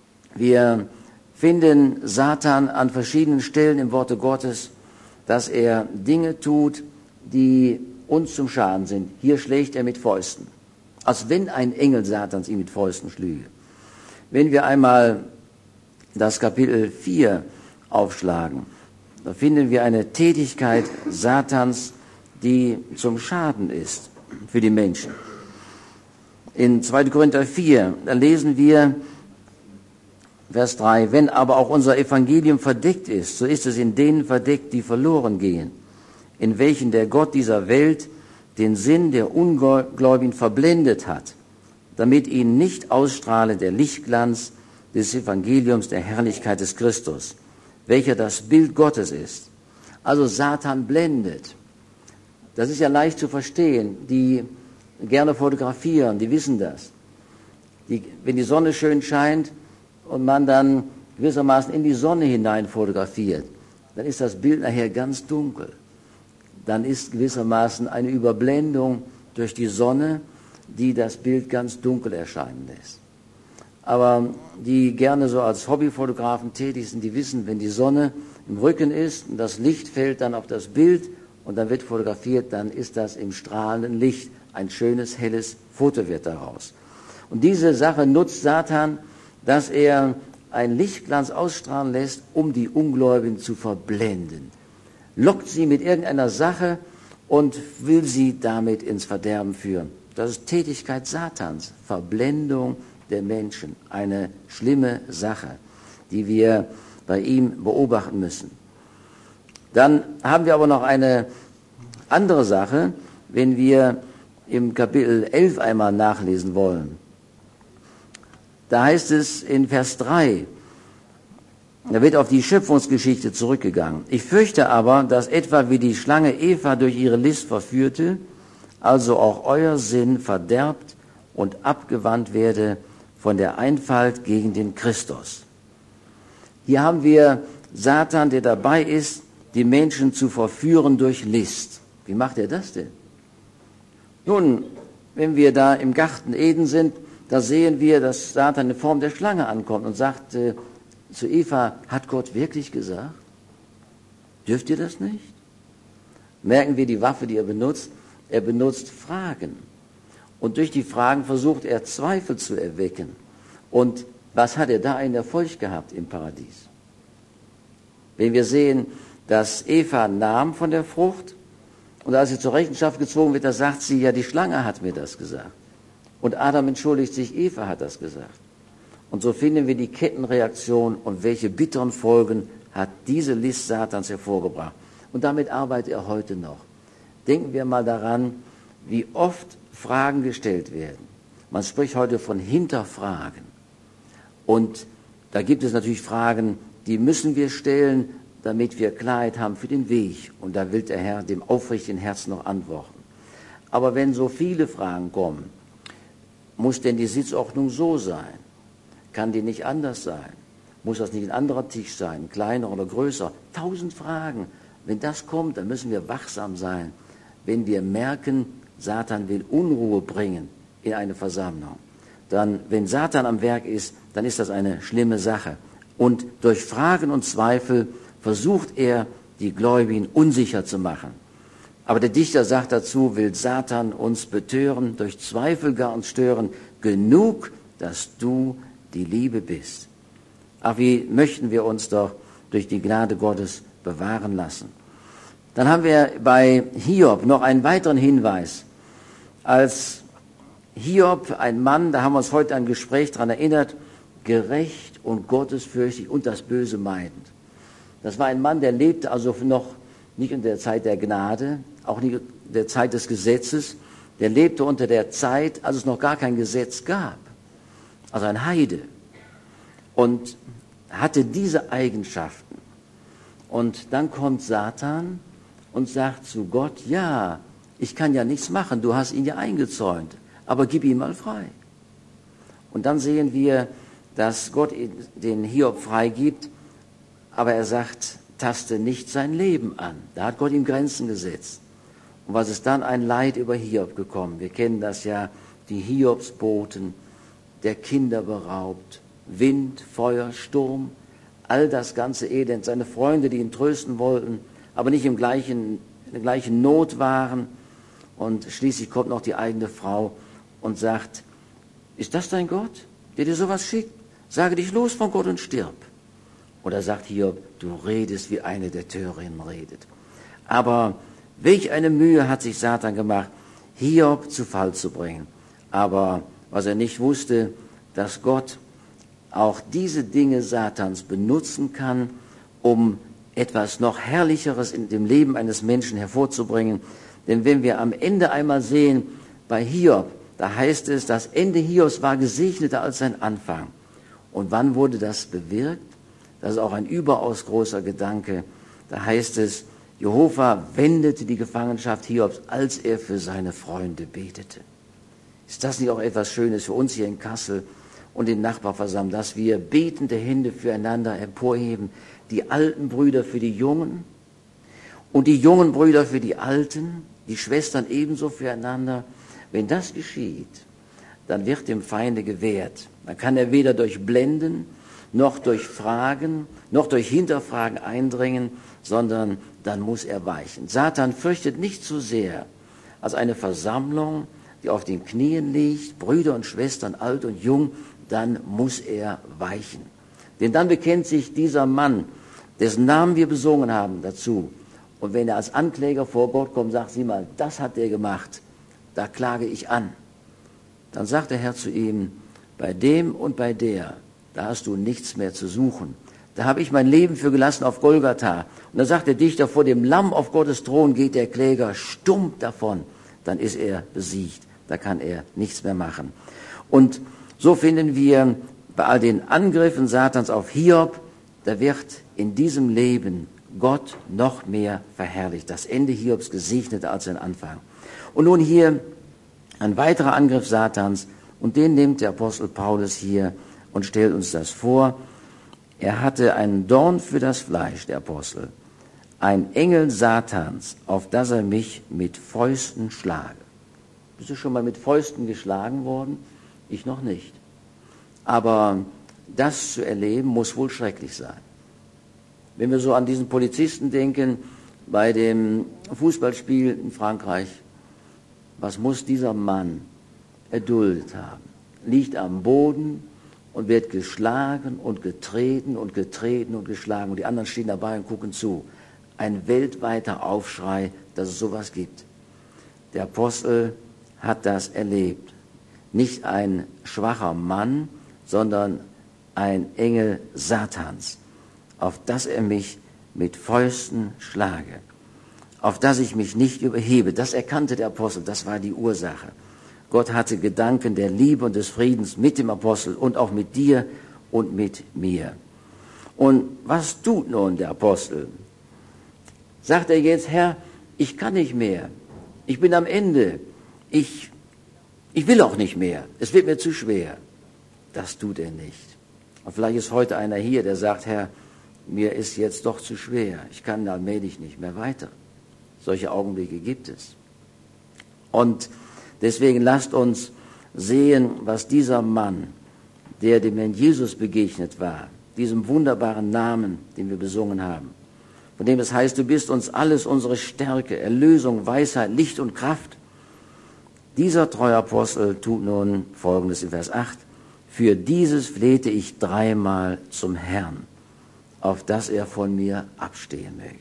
wir finden Satan an verschiedenen Stellen im Worte Gottes, dass er Dinge tut, die uns zum Schaden sind. Hier schlägt er mit Fäusten, als wenn ein Engel Satans ihn mit Fäusten schlüge. Wenn wir einmal das Kapitel vier aufschlagen, da finden wir eine Tätigkeit Satans, die zum Schaden ist für die Menschen. In zweiter Korinther vier, da lesen wir Vers drei, wenn aber auch unser Evangelium verdeckt ist, so ist es in denen verdeckt, die verloren gehen, in welchen der Gott dieser Welt den Sinn der Ungläubigen verblendet hat, damit ihnen nicht ausstrahle der Lichtglanz des Evangeliums der Herrlichkeit des Christus, welcher das Bild Gottes ist. Also Satan blendet. Das ist ja leicht zu verstehen. Die gerne fotografieren, die wissen das. Die, wenn die Sonne schön scheint und man dann gewissermaßen in die Sonne hinein fotografiert, dann ist das Bild nachher ganz dunkel. Dann ist gewissermaßen eine Überblendung durch die Sonne, die das Bild ganz dunkel erscheinen lässt. Aber die gerne so als Hobbyfotografen tätig sind, die wissen, wenn die Sonne im Rücken ist und das Licht fällt dann auf das Bild und dann wird fotografiert, dann ist das im strahlenden Licht. Ein schönes, helles Foto wird daraus. Und diese Sache nutzt Satan, dass er einen Lichtglanz ausstrahlen lässt, um die Ungläubigen zu verblenden. Lockt sie mit irgendeiner Sache und will sie damit ins Verderben führen. Das ist Tätigkeit Satans, Verblendung der Menschen. Eine schlimme Sache, die wir bei ihm beobachten müssen. Dann haben wir aber noch eine andere Sache, wenn wir im Kapitel elf einmal nachlesen wollen. Da heißt es in Vers drei, da wird auf die Schöpfungsgeschichte zurückgegangen. Ich fürchte aber, dass etwa wie die Schlange Eva durch ihre List verführte, also auch euer Sinn verderbt und abgewandt werde von der Einfalt gegen den Christus. Hier haben wir Satan, der dabei ist, die Menschen zu verführen durch List. Wie macht er das denn? Nun, wenn wir da im Garten Eden sind, da sehen wir, dass Satan in Form der Schlange ankommt und sagt äh, zu Eva, hat Gott wirklich gesagt? Dürft ihr das nicht? Merken wir die Waffe, die er benutzt? Er benutzt Fragen. Und durch die Fragen versucht er Zweifel zu erwecken. Und was hat er da einen Erfolg gehabt im Paradies? Wenn wir sehen, dass Eva nahm von der Frucht und als sie zur Rechenschaft gezogen wird, da sagt sie, ja, die Schlange hat mir das gesagt. Und Adam entschuldigt sich, Eva hat das gesagt. Und so finden wir die Kettenreaktion und welche bitteren Folgen hat diese List Satans hervorgebracht. Und damit arbeitet er heute noch. Denken wir mal daran, wie oft Fragen gestellt werden. Man spricht heute von Hinterfragen. Und da gibt es natürlich Fragen, die müssen wir stellen, damit wir Klarheit haben für den Weg. Und da will der Herr dem aufrichtigen Herzen noch antworten. Aber wenn so viele Fragen kommen, muss denn die Sitzordnung so sein? Kann die nicht anders sein? Muss das nicht ein anderer Tisch sein, kleiner oder größer? Tausend Fragen. Wenn das kommt, dann müssen wir wachsam sein. Wenn wir merken, Satan will Unruhe bringen in eine Versammlung, dann, wenn Satan am Werk ist, dann ist das eine schlimme Sache. Und durch Fragen und Zweifel versucht er, die Gläubigen unsicher zu machen. Aber der Dichter sagt dazu, will Satan uns betören, durch Zweifel gar uns stören, genug, dass du die Liebe bist. Ach, wie möchten wir uns doch durch die Gnade Gottes bewahren lassen. Dann haben wir bei Hiob noch einen weiteren Hinweis. Als Hiob, ein Mann, da haben wir uns heute ein Gespräch daran erinnert, gerecht und gottesfürchtig und das Böse meidend. Das war ein Mann, der lebte also noch nicht in der Zeit der Gnade, auch nicht in der Zeit des Gesetzes. Der lebte unter der Zeit, als es noch gar kein Gesetz gab. Also ein Heide. Und hatte diese Eigenschaften. Und dann kommt Satan und sagt zu Gott, ja, ich kann ja nichts machen, du hast ihn ja eingezäunt, aber gib ihn mal frei. Und dann sehen wir, dass Gott den Hiob freigibt, aber er sagt, taste nicht sein Leben an. Da hat Gott ihm Grenzen gesetzt. Und was ist dann ein Leid über Hiob gekommen? Wir kennen das ja, die Hiobsboten, der Kinder beraubt, Wind, Feuer, Sturm, all das ganze Elend, seine Freunde, die ihn trösten wollten, aber nicht im gleichen, in der gleichen Not waren. Und schließlich kommt noch die eigene Frau und sagt, ist das dein Gott, der dir sowas schickt? Sage dich los von Gott und stirb. Oder sagt Hiob, du redest, wie eine der Törinnen redet. Aber welch eine Mühe hat sich Satan gemacht, Hiob zu Fall zu bringen. Aber was er nicht wusste, dass Gott auch diese Dinge Satans benutzen kann, um etwas noch Herrlicheres in dem Leben eines Menschen hervorzubringen. Denn wenn wir am Ende einmal sehen, bei Hiob, da heißt es, das Ende Hiobs war gesegneter als sein Anfang. Und wann wurde das bewirkt? Das ist auch ein überaus großer Gedanke. Da heißt es, Jehova wendete die Gefangenschaft Hiobs, als er für seine Freunde betete. Ist das nicht auch etwas Schönes für uns hier in Kassel und in Nachbarversammlungen, dass wir betende Hände füreinander emporheben, die alten Brüder für die Jungen und die jungen Brüder für die Alten, die Schwestern ebenso füreinander. Wenn das geschieht, dann wird dem Feinde gewährt. Dann kann er weder durch Blenden, noch durch Fragen, noch durch Hinterfragen eindringen, sondern dann muss er weichen. Satan fürchtet nicht so sehr als eine Versammlung, die auf den Knien liegt, Brüder und Schwestern, alt und jung, dann muss er weichen. Denn dann bekennt sich dieser Mann, dessen Namen wir besungen haben, dazu. Und wenn er als Ankläger vor Gott kommt, sagt, sieh mal, das hat der gemacht, da klage ich an. Dann sagt der Herr zu ihm, bei dem und bei der, da hast du nichts mehr zu suchen. Da habe ich mein Leben für gelassen auf Golgatha. Und dann sagt der Dichter, vor dem Lamm auf Gottes Thron geht der Kläger stumm davon. Dann ist er besiegt. Da kann er nichts mehr machen. Und so finden wir bei all den Angriffen Satans auf Hiob, da wird in diesem Leben Gott noch mehr verherrlicht. Das Ende Hiobs gesegneter als sein Anfang. Und nun hier ein weiterer Angriff Satans, und den nimmt der Apostel Paulus hier und stellt uns das vor. Er hatte einen Dorn für das Fleisch, der Apostel, ein Engel Satans, auf das er mich mit Fäusten schlage. Bist du schon mal mit Fäusten geschlagen worden? Ich noch nicht. Aber das zu erleben, muss wohl schrecklich sein. Wenn wir so an diesen Polizisten denken, bei dem Fußballspiel in Frankreich, was muss dieser Mann erduldet haben? Liegt am Boden und wird geschlagen und getreten und getreten und geschlagen. Und die anderen stehen dabei und gucken zu. Ein weltweiter Aufschrei, dass es sowas gibt. Der Apostel hat das erlebt. Nicht ein schwacher Mann, sondern ein Engel Satans, auf das er mich mit Fäusten schlage, auf das ich mich nicht überhebe. Das erkannte der Apostel, das war die Ursache. Gott hatte Gedanken der Liebe und des Friedens mit dem Apostel und auch mit dir und mit mir. Und was tut nun der Apostel? Sagt er jetzt, Herr, ich kann nicht mehr. Ich bin am Ende. Ich, ich will auch nicht mehr. Es wird mir zu schwer. Das tut er nicht. Und vielleicht ist heute einer hier, der sagt, Herr, mir ist jetzt doch zu schwer. Ich kann allmählich nicht mehr weiter. Solche Augenblicke gibt es. Und deswegen lasst uns sehen, was dieser Mann, der dem Herrn Jesus begegnet war, diesem wunderbaren Namen, den wir besungen haben, von dem es heißt, du bist uns alles, unsere Stärke, Erlösung, Weisheit, Licht und Kraft. Dieser treue Apostel tut nun Folgendes in Vers acht. Für dieses flehte ich dreimal zum Herrn, auf dass er von mir abstehen möge.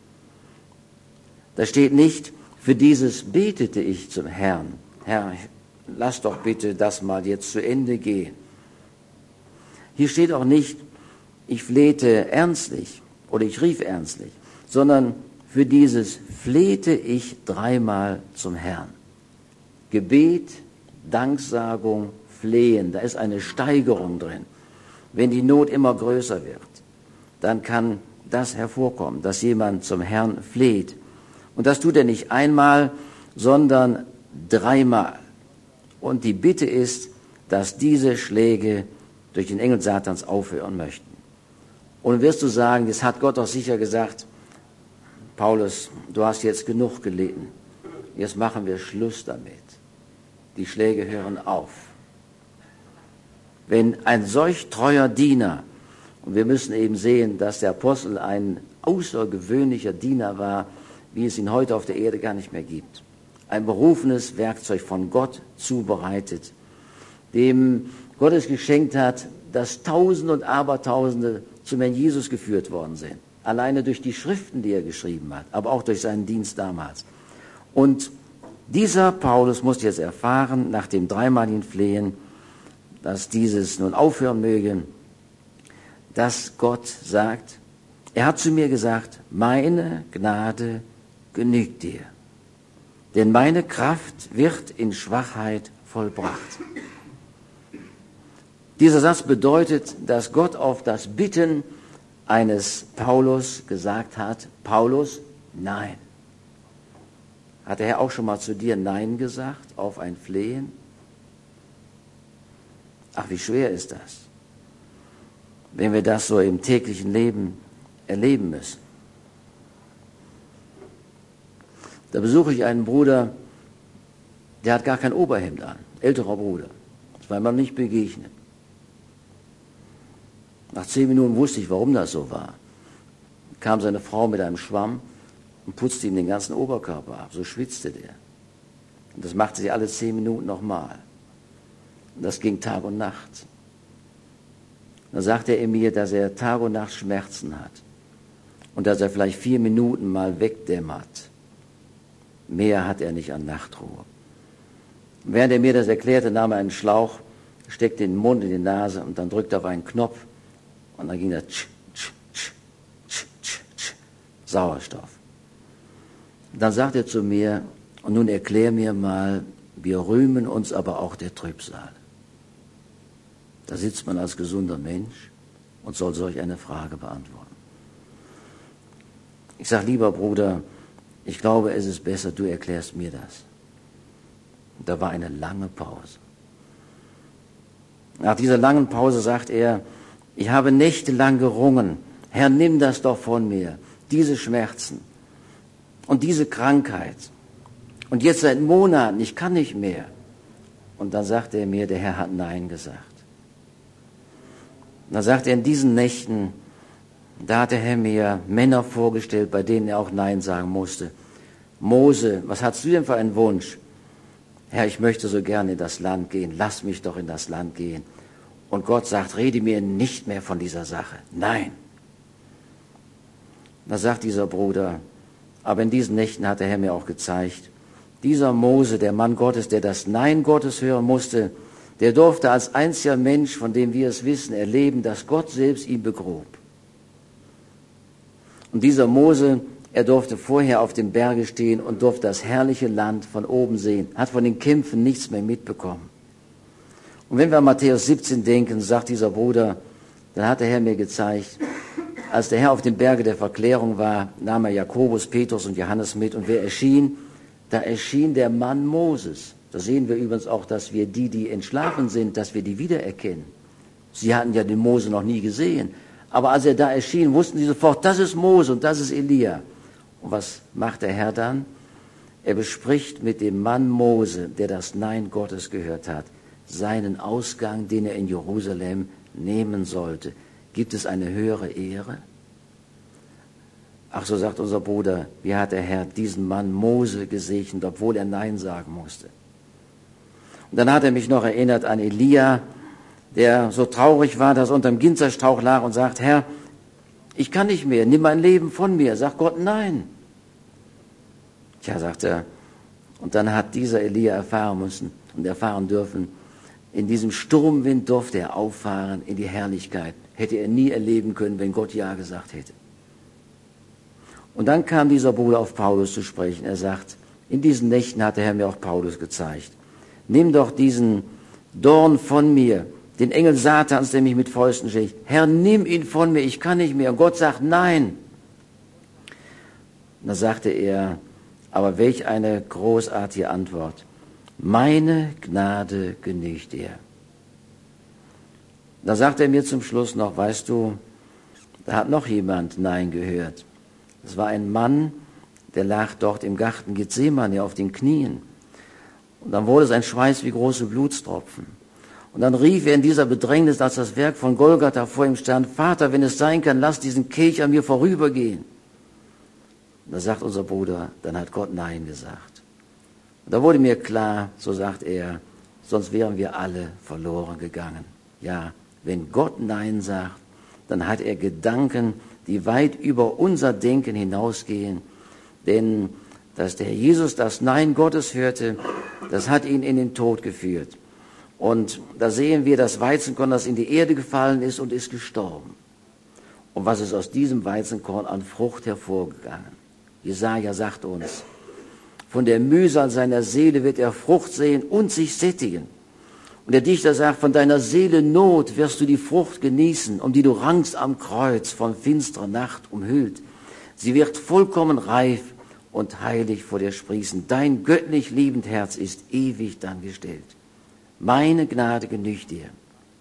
Da steht nicht, für dieses betete ich zum Herrn. Herr, lass doch bitte das mal jetzt zu Ende gehen. Hier steht auch nicht, ich flehte ernstlich oder ich rief ernstlich, sondern für dieses flehte ich dreimal zum Herrn. Gebet, Danksagung, Flehen, da ist eine Steigerung drin. Wenn die Not immer größer wird, dann kann das hervorkommen, dass jemand zum Herrn fleht. Und das tut er nicht einmal, sondern dreimal. Und die Bitte ist, dass diese Schläge durch den Engel Satans aufhören möchten. Und wirst du sagen, das hat Gott doch sicher gesagt, Paulus, du hast jetzt genug gelitten. Jetzt machen wir Schluss damit. Die Schläge hören auf. Wenn ein solch treuer Diener, und wir müssen eben sehen, dass der Apostel ein außergewöhnlicher Diener war, wie es ihn heute auf der Erde gar nicht mehr gibt. Ein berufenes Werkzeug von Gott zubereitet, dem Gott es geschenkt hat, dass Tausende und Abertausende zum Herrn Jesus geführt worden sind. Alleine durch die Schriften, die er geschrieben hat, aber auch durch seinen Dienst damals. Und dieser Paulus muss jetzt erfahren, nach dem dreimaligen Flehen, dass dieses nun aufhören möge, dass Gott sagt, er hat zu mir gesagt, meine Gnade genügt dir, denn meine Kraft wird in Schwachheit vollbracht. Dieser Satz bedeutet, dass Gott auf das Bitten eines Paulus gesagt hat, Paulus, nein. Hat der Herr auch schon mal zu dir Nein gesagt auf ein Flehen? Ach, wie schwer ist das, wenn wir das so im täglichen Leben erleben müssen. Da besuche ich einen Bruder, der hat gar kein Oberhemd an, älterer Bruder. Das war mir nicht begegnet. Nach zehn Minuten wusste ich, warum das so war. Kam seine Frau mit einem Schwamm und putzte ihm den ganzen Oberkörper ab. So schwitzte der. Und das machte sie alle zehn Minuten nochmal. Und das ging Tag und Nacht. Dann sagte er mir, dass er Tag und Nacht Schmerzen hat. Und dass er vielleicht vier Minuten mal wegdämmert. Mehr hat er nicht an Nachtruhe. Während er mir das erklärte, nahm er einen Schlauch, steckte in den Mund, in die Nase und dann drückte er auf einen Knopf. Und dann ging er tsch, tsch, tsch, tsch, tsch, tsch, Sauerstoff. Dann sagt er zu mir, und nun erklär mir mal, wir rühmen uns aber auch der Trübsal. Da sitzt man als gesunder Mensch und soll solch eine Frage beantworten. Ich sage, lieber Bruder, ich glaube, es ist besser, du erklärst mir das. Und da war eine lange Pause. Nach dieser langen Pause sagt er, ich habe nächtelang gerungen. Herr, nimm das doch von mir. Diese Schmerzen und diese Krankheit. Und jetzt seit Monaten, ich kann nicht mehr. Und dann sagt er mir, der Herr hat Nein gesagt. Und dann sagt er, in diesen Nächten, da hat der Herr mir Männer vorgestellt, bei denen er auch Nein sagen musste. Mose, was hast du denn für einen Wunsch? Herr, ich möchte so gerne in das Land gehen. Lass mich doch in das Land gehen. Und Gott sagt, rede mir nicht mehr von dieser Sache. Nein. Da sagt dieser Bruder, aber in diesen Nächten hat der Herr mir auch gezeigt, dieser Mose, der Mann Gottes, der das Nein Gottes hören musste, der durfte als einziger Mensch, von dem wir es wissen, erleben, dass Gott selbst ihn begrub. Und dieser Mose, er durfte vorher auf dem Berge stehen und durfte das herrliche Land von oben sehen, hat von den Kämpfen nichts mehr mitbekommen. Und wenn wir an Matthäus siebzehn denken, sagt dieser Bruder, dann hat der Herr mir gezeigt, als der Herr auf dem Berge der Verklärung war, nahm er Jakobus, Petrus und Johannes mit. Und wer erschien? Da erschien der Mann Moses. Da sehen wir übrigens auch, dass wir die, die entschlafen sind, dass wir die wiedererkennen. Sie hatten ja den Mose noch nie gesehen. Aber als er da erschien, wussten sie sofort, das ist Mose und das ist Elia. Und was macht der Herr dann? Er bespricht mit dem Mann Mose, der das Nein Gottes gehört hat, seinen Ausgang, den er in Jerusalem nehmen sollte. Gibt es eine höhere Ehre? Ach, so sagt unser Bruder, wie hat der Herr diesen Mann Mose gesegnet, obwohl er Nein sagen musste. Und dann hat er mich noch erinnert an Elia, der so traurig war, dass er unter dem Ginsterstrauch lag und sagt, Herr, ich kann nicht mehr, nimm mein Leben von mir. Sagt Gott, nein. Tja, sagt er, und dann hat dieser Elia erfahren müssen und erfahren dürfen, in diesem Sturmwind durfte er auffahren in die Herrlichkeit. Hätte er nie erleben können, wenn Gott Ja gesagt hätte. Und dann kam dieser Bruder auf Paulus zu sprechen. Er sagt, in diesen Nächten hat der Herr mir auch Paulus gezeigt. Nimm doch diesen Dorn von mir, den Engel Satans, der mich mit Fäusten schlägt. Herr, nimm ihn von mir, ich kann nicht mehr. Und Gott sagt, nein. Und da sagte er, aber welch eine großartige Antwort. Meine Gnade genügt dir. Da sagt er mir zum Schluss noch, weißt du, da hat noch jemand Nein gehört. Es war ein Mann, der lag dort im Garten Gethsemane auf den Knien. Und dann wurde sein Schweiß wie große Blutstropfen. Und dann rief er in dieser Bedrängnis, als das Werk von Golgatha vor ihm stand, Vater, wenn es sein kann, lass diesen Kelch an mir vorübergehen. Und da sagt unser Bruder, dann hat Gott Nein gesagt. Und da wurde mir klar, so sagt er, sonst wären wir alle verloren gegangen. Ja, wenn Gott Nein sagt, dann hat er Gedanken, die weit über unser Denken hinausgehen. Denn dass der Jesus das Nein Gottes hörte, das hat ihn in den Tod geführt. Und da sehen wir das Weizenkorn, das in die Erde gefallen ist und ist gestorben. Und was ist aus diesem Weizenkorn an Frucht hervorgegangen? Jesaja sagt uns, von der Mühsal seiner Seele wird er Frucht sehen und sich sättigen. Und der Dichter sagt, von deiner Seele Not wirst du die Frucht genießen, um die du rangst am Kreuz, von finsterer Nacht umhüllt. Sie wird vollkommen reif und heilig vor dir sprießen. Dein göttlich liebend Herz ist ewig dann gestellt. Meine Gnade genügt dir.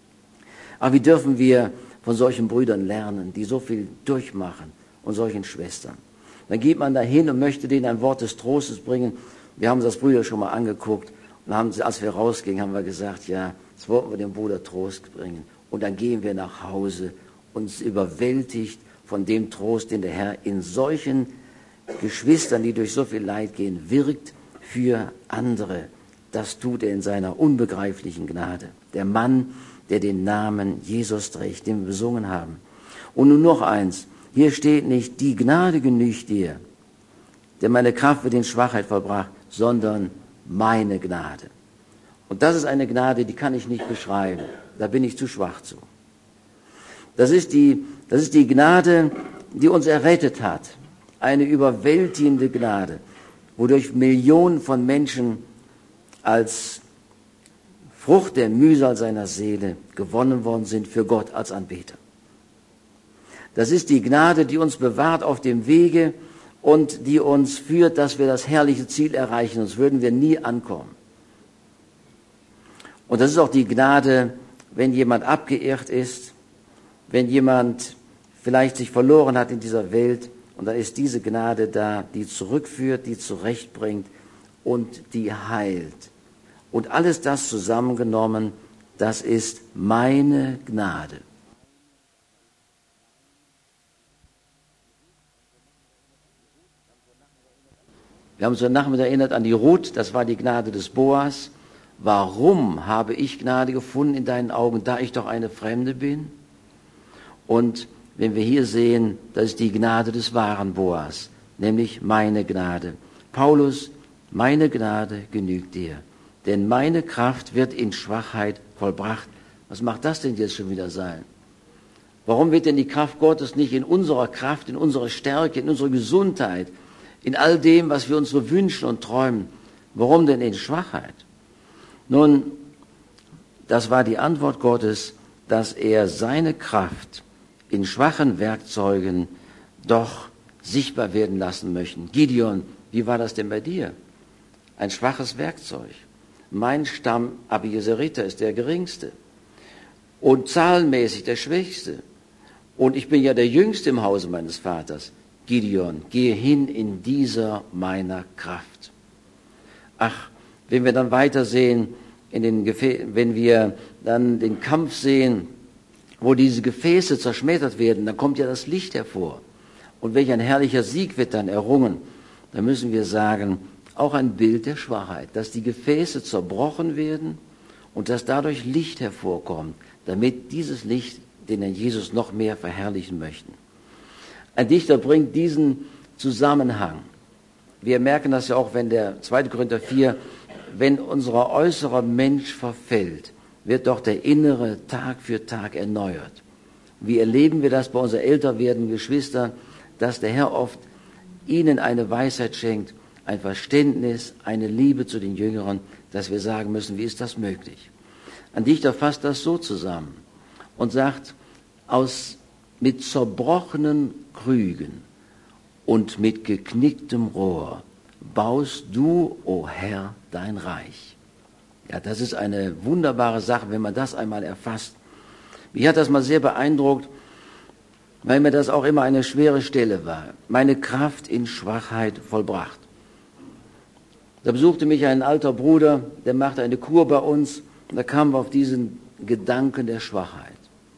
Aber wie dürfen wir von solchen Brüdern lernen, die so viel durchmachen, und solchen Schwestern? Dann geht man dahin und möchte denen ein Wort des Trostes bringen. Wir haben uns das Brüder schon mal angeguckt und haben, als wir rausgingen, haben wir gesagt, ja, jetzt wollten wir dem Bruder Trost bringen. Und dann gehen wir nach Hause, uns überwältigt von dem Trost, den der Herr in solchen Geschwistern, die durch so viel Leid gehen, wirkt für andere. Das tut er in seiner unbegreiflichen Gnade. Der Mann, der den Namen Jesus trägt, den wir besungen haben. Und nun noch eins. Hier steht nicht, die Gnade genügt dir, der meine Kraft wird in Schwachheit vollbracht, sondern meine Gnade. Und das ist eine Gnade, die kann ich nicht beschreiben. Da bin ich zu schwach zu. Das ist die, das ist die Gnade, die uns errettet hat. Eine überwältigende Gnade, wodurch Millionen von Menschen als Frucht der Mühsal seiner Seele gewonnen worden sind für Gott als Anbeter. Das ist die Gnade, die uns bewahrt auf dem Wege und die uns führt, dass wir das herrliche Ziel erreichen, sonst würden wir nie ankommen. Und das ist auch die Gnade, wenn jemand abgeirrt ist, wenn jemand vielleicht sich verloren hat in dieser Welt, und dann ist diese Gnade da, die zurückführt, die zurechtbringt und die heilt. Und alles das zusammengenommen, das ist meine Gnade. Wir haben uns heute Nachmittag erinnert an die Ruth, das war die Gnade des Boas. Warum habe ich Gnade gefunden in deinen Augen, da ich doch eine Fremde bin? Und wenn wir hier sehen, das ist die Gnade des wahren Boas, nämlich meine Gnade. Paulus, meine Gnade genügt dir, denn meine Kraft wird in Schwachheit vollbracht. Was macht das denn jetzt schon wieder sein? Warum wird denn die Kraft Gottes nicht in unserer Kraft, in unserer Stärke, in unserer Gesundheit, in all dem, was wir uns so wünschen und träumen? Warum denn in Schwachheit? Nun, das war die Antwort Gottes, dass er seine Kraft in schwachen Werkzeugen doch sichtbar werden lassen möchten. Gideon, wie war das denn bei dir? Ein schwaches Werkzeug. Mein Stamm Abieseriter ist der geringste und zahlenmäßig der schwächste. Und ich bin ja der Jüngste im Hause meines Vaters. Gideon, gehe hin in dieser meiner Kraft. Ach, wenn wir dann weitersehen, in den Gefä- wenn wir dann den Kampf sehen, wo diese Gefäße zerschmettert werden, dann kommt ja das Licht hervor. Und welch ein herrlicher Sieg wird dann errungen. Da müssen wir sagen, auch ein Bild der Schwachheit, dass die Gefäße zerbrochen werden und dass dadurch Licht hervorkommt, damit dieses Licht den Herrn Jesus noch mehr verherrlichen möchten. Ein Dichter bringt diesen Zusammenhang. Wir merken das ja auch, wenn der zweite Korinther vier, wenn unser äußerer Mensch verfällt, wird doch der innere Tag für Tag erneuert. Wie erleben wir das bei unseren älter werdenden Geschwistern, dass der Herr oft ihnen eine Weisheit schenkt, ein Verständnis, eine Liebe zu den Jüngeren, dass wir sagen müssen, wie ist das möglich? Ein Dichter fasst das so zusammen und sagt, aus mit zerbrochenen Krügen und mit geknicktem Rohr baust du, o Herr, dein Reich. Ja, das ist eine wunderbare Sache, wenn man das einmal erfasst. Mich hat das mal sehr beeindruckt, weil mir das auch immer eine schwere Stelle war. Meine Kraft in Schwachheit vollbracht. Da besuchte mich ein alter Bruder, der machte eine Kur bei uns, und da kamen wir auf diesen Gedanken der Schwachheit.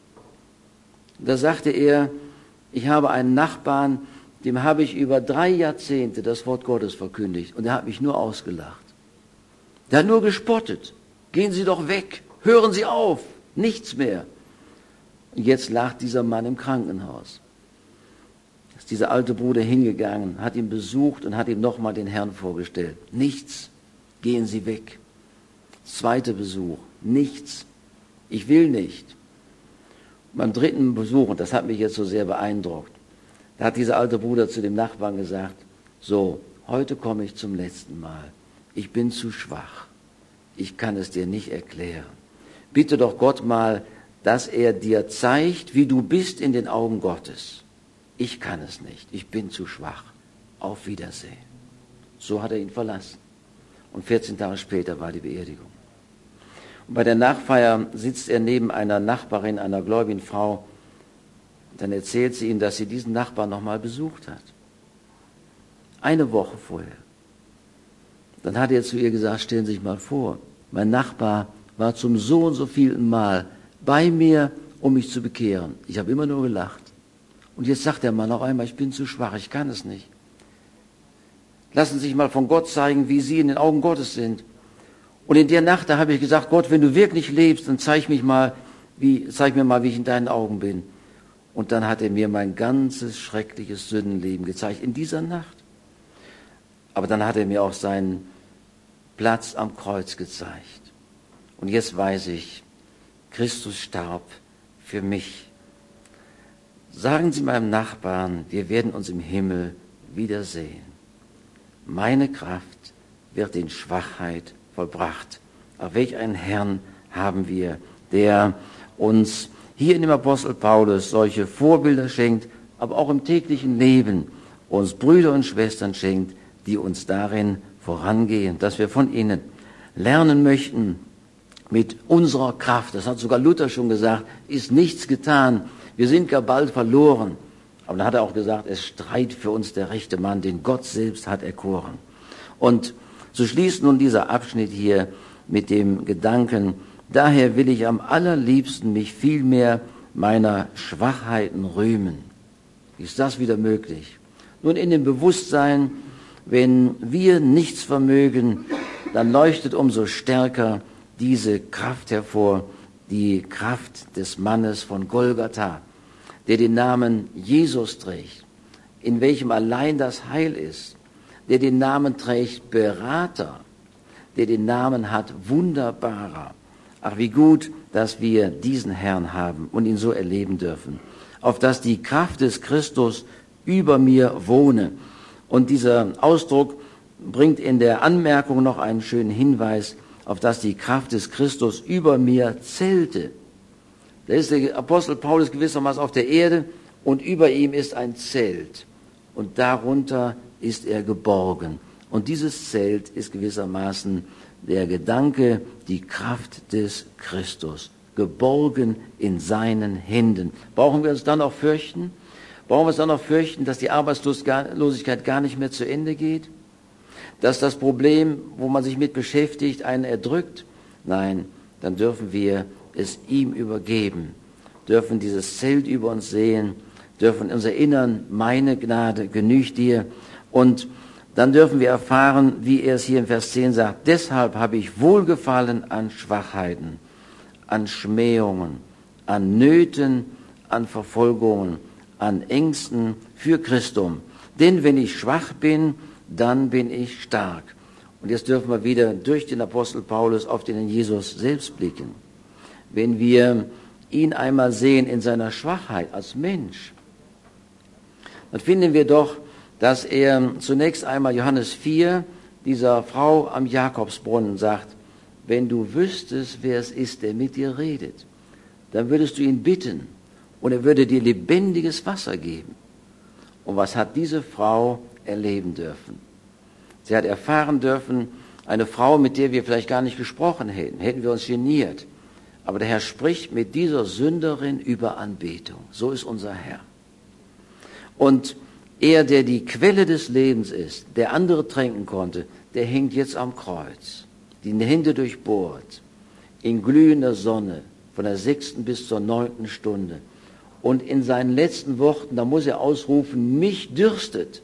Da sagte er, ich habe einen Nachbarn, dem habe ich über drei Jahrzehnte das Wort Gottes verkündigt und er hat mich nur ausgelacht. Der hat nur gespottet. Gehen Sie doch weg, hören Sie auf, nichts mehr. Und jetzt lag dieser Mann im Krankenhaus. Ist dieser alte Bruder hingegangen, hat ihn besucht und hat ihm nochmal den Herrn vorgestellt. Nichts, gehen Sie weg. Zweiter Besuch, nichts, ich will nicht. Beim dritten Besuch, und das hat mich jetzt so sehr beeindruckt, da hat dieser alte Bruder zu dem Nachbarn gesagt, so, heute komme ich zum letzten Mal. Ich bin zu schwach. Ich kann es dir nicht erklären. Bitte doch Gott mal, dass er dir zeigt, wie du bist in den Augen Gottes. Ich kann es nicht. Ich bin zu schwach. Auf Wiedersehen. So hat er ihn verlassen. Und vierzehn Tage später war die Beerdigung. Und bei der Nachfeier sitzt er neben einer Nachbarin, einer gläubigen Frau. Dann erzählt sie ihm, dass sie diesen Nachbarn nochmal besucht hat. Eine Woche vorher. Dann hat er zu ihr gesagt, stellen Sie sich mal vor, mein Nachbar war zum so und so vielten Mal bei mir, um mich zu bekehren. Ich habe immer nur gelacht. Und jetzt sagt der Mann auf einmal, ich bin zu schwach, ich kann es nicht. Lassen Sie sich mal von Gott zeigen, wie Sie in den Augen Gottes sind. Und in der Nacht, da habe ich gesagt, Gott, wenn du wirklich lebst, dann zeig mich mal, wie, zeig mir mal, wie ich in deinen Augen bin. Und dann hat er mir mein ganzes schreckliches Sündenleben gezeigt, in dieser Nacht. Aber dann hat er mir auch seinen Platz am Kreuz gezeigt. Und jetzt weiß ich, Christus starb für mich. Sagen Sie meinem Nachbarn, wir werden uns im Himmel wiedersehen. Meine Kraft wird in Schwachheit vollbracht. Auf welch einen Herrn haben wir, der uns hier in dem Apostel Paulus solche Vorbilder schenkt, aber auch im täglichen Leben uns Brüder und Schwestern schenkt, die uns darin vorangehen, dass wir von ihnen lernen möchten, mit unserer Kraft, das hat sogar Luther schon gesagt, ist nichts getan, wir sind gar bald verloren. Aber dann hat er auch gesagt, es streit für uns der rechte Mann, den Gott selbst hat erkoren. Und so schließt nun dieser Abschnitt hier mit dem Gedanken, daher will ich am allerliebsten mich vielmehr meiner Schwachheiten rühmen. Wie ist das wieder möglich? Nun in dem Bewusstsein, wenn wir nichts vermögen, dann leuchtet umso stärker diese Kraft hervor, die Kraft des Mannes von Golgatha, der den Namen Jesus trägt, in welchem allein das Heil ist, der den Namen trägt Berater, der den Namen hat Wunderbarer. Ach, wie gut, dass wir diesen Herrn haben und ihn so erleben dürfen, auf dass die Kraft des Christus über mir wohne. Und dieser Ausdruck bringt in der Anmerkung noch einen schönen Hinweis, auf dass die Kraft des Christus über mir zellte. Da ist der Apostel Paulus gewissermaßen auf der Erde und über ihm ist ein Zelt. Und darunter ist er geborgen. Und dieses Zelt ist gewissermaßen der Gedanke, die Kraft des Christus. Geborgen in seinen Händen. Brauchen wir uns dann auch fürchten? Brauchen wir uns dann auch fürchten, dass die Arbeitslosigkeit gar nicht mehr zu Ende geht? Dass das Problem, wo man sich mit beschäftigt, einen erdrückt? Nein, dann dürfen wir es ihm übergeben, dürfen dieses Zelt über uns sehen, dürfen uns erinnern, meine Gnade genügt dir. Und dann dürfen wir erfahren, wie er es hier im Vers zehn sagt, deshalb habe ich Wohlgefallen an Schwachheiten, an Schmähungen, an Nöten, an Verfolgungen, an Ängsten für Christum. Denn wenn ich schwach bin, dann bin ich stark. Und jetzt dürfen wir wieder durch den Apostel Paulus auf den Jesus selbst blicken. Wenn wir ihn einmal sehen in seiner Schwachheit als Mensch, dann finden wir doch, dass er zunächst einmal Johannes vier dieser Frau am Jakobsbrunnen sagt, wenn du wüsstest, wer es ist, der mit dir redet, dann würdest du ihn bitten und er würde dir lebendiges Wasser geben. Und was hat diese Frau erleben dürfen? Sie hat erfahren dürfen, eine Frau, mit der wir vielleicht gar nicht gesprochen hätten, hätten wir uns geniert. Aber der Herr spricht mit dieser Sünderin über Anbetung. So ist unser Herr. Und er, der die Quelle des Lebens ist, der andere tränken konnte, der hängt jetzt am Kreuz, die Hände durchbohrt, in glühender Sonne, von der sechsten bis zur neunten Stunde. Und in seinen letzten Worten, da muss er ausrufen, mich dürstet.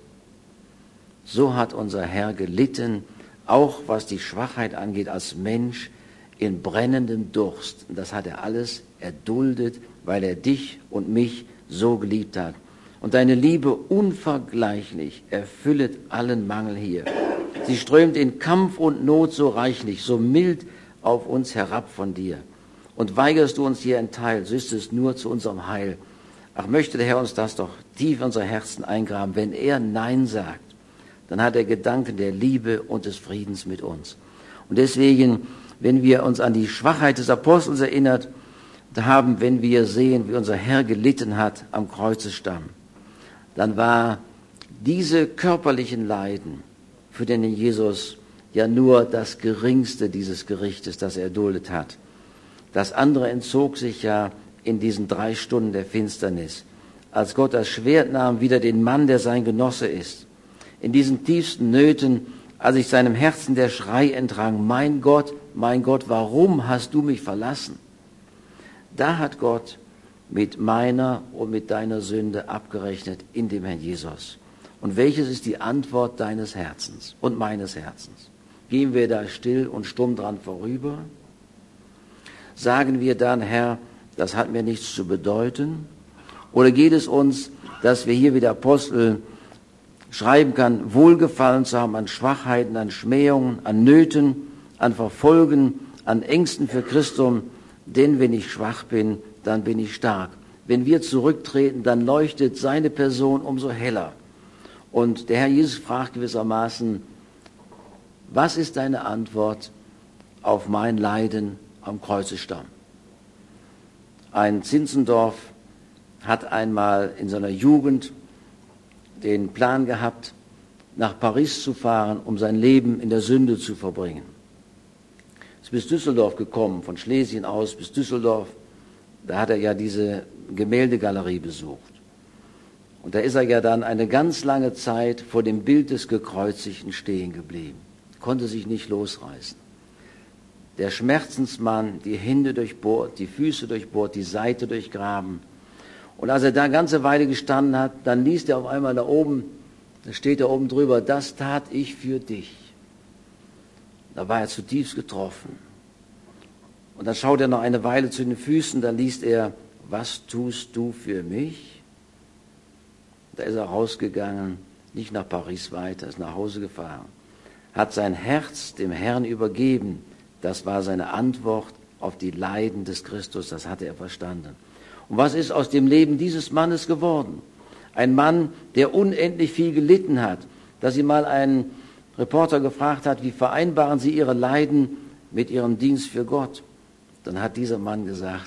So hat unser Herr gelitten, auch was die Schwachheit angeht, als Mensch in brennendem Durst. Und das hat er alles erduldet, weil er dich und mich so geliebt hat. Und deine Liebe unvergleichlich erfüllet allen Mangel hier. Sie strömt in Kampf und Not so reichlich, so mild auf uns herab von dir. Und weigerst du uns hier ein Teil, so ist es nur zu unserem Heil. Ach, möchte der Herr uns das doch tief in unser Herzen eingraben. Wenn er Nein sagt, dann hat er Gedanken der Liebe und des Friedens mit uns. Und deswegen, wenn wir uns an die Schwachheit des Apostels erinnert haben, wenn wir sehen, wie unser Herr gelitten hat am Kreuzesstamm, dann war diese körperlichen Leiden für den Jesus ja nur das Geringste dieses Gerichtes, das er erduldet hat. Das andere entzog sich ja in diesen drei Stunden der Finsternis, als Gott das Schwert nahm, wieder den Mann, der sein Genosse ist. In diesen tiefsten Nöten, als ich seinem Herzen der Schrei entrang, mein Gott, mein Gott, warum hast du mich verlassen? Da hat Gott mit meiner und mit deiner Sünde abgerechnet in dem Herrn Jesus. Und welches ist die Antwort deines Herzens und meines Herzens? Gehen wir da still und stumm dran vorüber? Sagen wir dann, Herr, das hat mir nichts zu bedeuten? Oder geht es uns, dass wir hier wie der Apostel schreiben kann, Wohlgefallen zu haben an Schwachheiten, an Schmähungen, an Nöten, an Verfolgen, an Ängsten für Christum, denn wenn ich schwach bin, dann bin ich stark. Wenn wir zurücktreten, dann leuchtet seine Person umso heller. Und der Herr Jesus fragt gewissermaßen, was ist deine Antwort auf mein Leiden am Kreuzesstamm? Ein Zinzendorf hat einmal in seiner Jugend den Plan gehabt, nach Paris zu fahren, um sein Leben in der Sünde zu verbringen. Ist bis Düsseldorf gekommen, von Schlesien aus bis Düsseldorf. Da hat er ja diese Gemäldegalerie besucht. Und da ist er ja dann eine ganz lange Zeit vor dem Bild des Gekreuzigten stehen geblieben. Konnte sich nicht losreißen. Der Schmerzensmann, die Hände durchbohrt, die Füße durchbohrt, die Seite durchgraben. Und als er da eine ganze Weile gestanden hat, dann liest er auf einmal da oben, da steht da oben drüber, das tat ich für dich. Da war er zutiefst getroffen. Und dann schaut er noch eine Weile zu den Füßen, da liest er, was tust du für mich? Da ist er rausgegangen, nicht nach Paris weiter, ist nach Hause gefahren, hat sein Herz dem Herrn übergeben. Das war seine Antwort auf die Leiden des Christus, das hatte er verstanden. Und was ist aus dem Leben dieses Mannes geworden? Ein Mann, der unendlich viel gelitten hat, dass ihn mal ein Reporter gefragt hat, wie vereinbaren Sie Ihre Leiden mit Ihrem Dienst für Gott? Dann hat dieser Mann gesagt,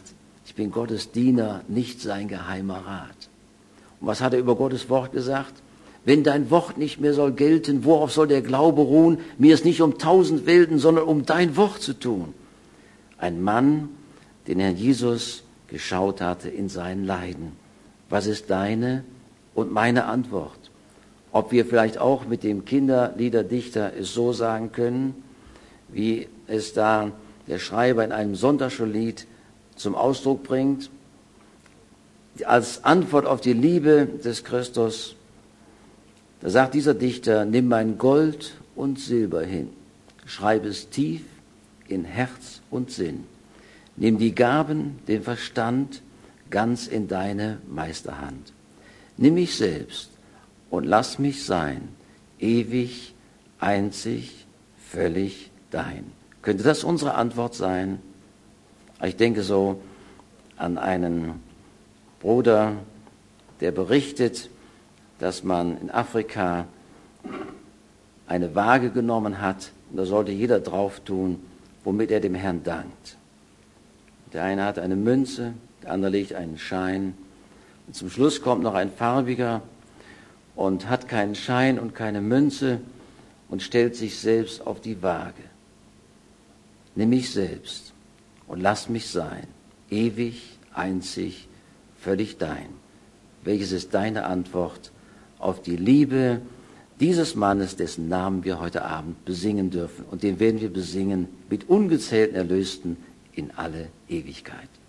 Ich bin Gottes Diener, nicht sein geheimer Rat. Und was hat er über Gottes Wort gesagt? Wenn dein Wort nicht mehr soll gelten, worauf soll der Glaube ruhen? Mir ist nicht um tausend Welten, sondern um dein Wort zu tun. Ein Mann, den Herrn Jesus geschaut hatte in seinen Leiden. Was ist deine und meine Antwort? Ob wir vielleicht auch mit dem Kinderliederdichter es so sagen können, wie es da der Schreiber in einem Sonntagsschullied zum Ausdruck bringt, als Antwort auf die Liebe des Christus. Da sagt dieser Dichter, nimm mein Gold und Silber hin, schreib es tief in Herz und Sinn. Nimm die Gaben, den Verstand ganz in deine Meisterhand. Nimm mich selbst und lass mich sein, ewig, einzig, völlig dein. Könnte das unsere Antwort sein? Ich denke so an einen Bruder, der berichtet, dass man in Afrika eine Waage genommen hat und da sollte jeder drauf tun, womit er dem Herrn dankt. Der eine hat eine Münze, der andere legt einen Schein und zum Schluss kommt noch ein Farbiger und hat keinen Schein und keine Münze und stellt sich selbst auf die Waage. Nimm mich selbst und lass mich sein, ewig, einzig, völlig dein. Welches ist deine Antwort auf die Liebe dieses Mannes, dessen Namen wir heute Abend besingen dürfen? Und den werden wir besingen mit ungezählten Erlösten in alle Ewigkeit.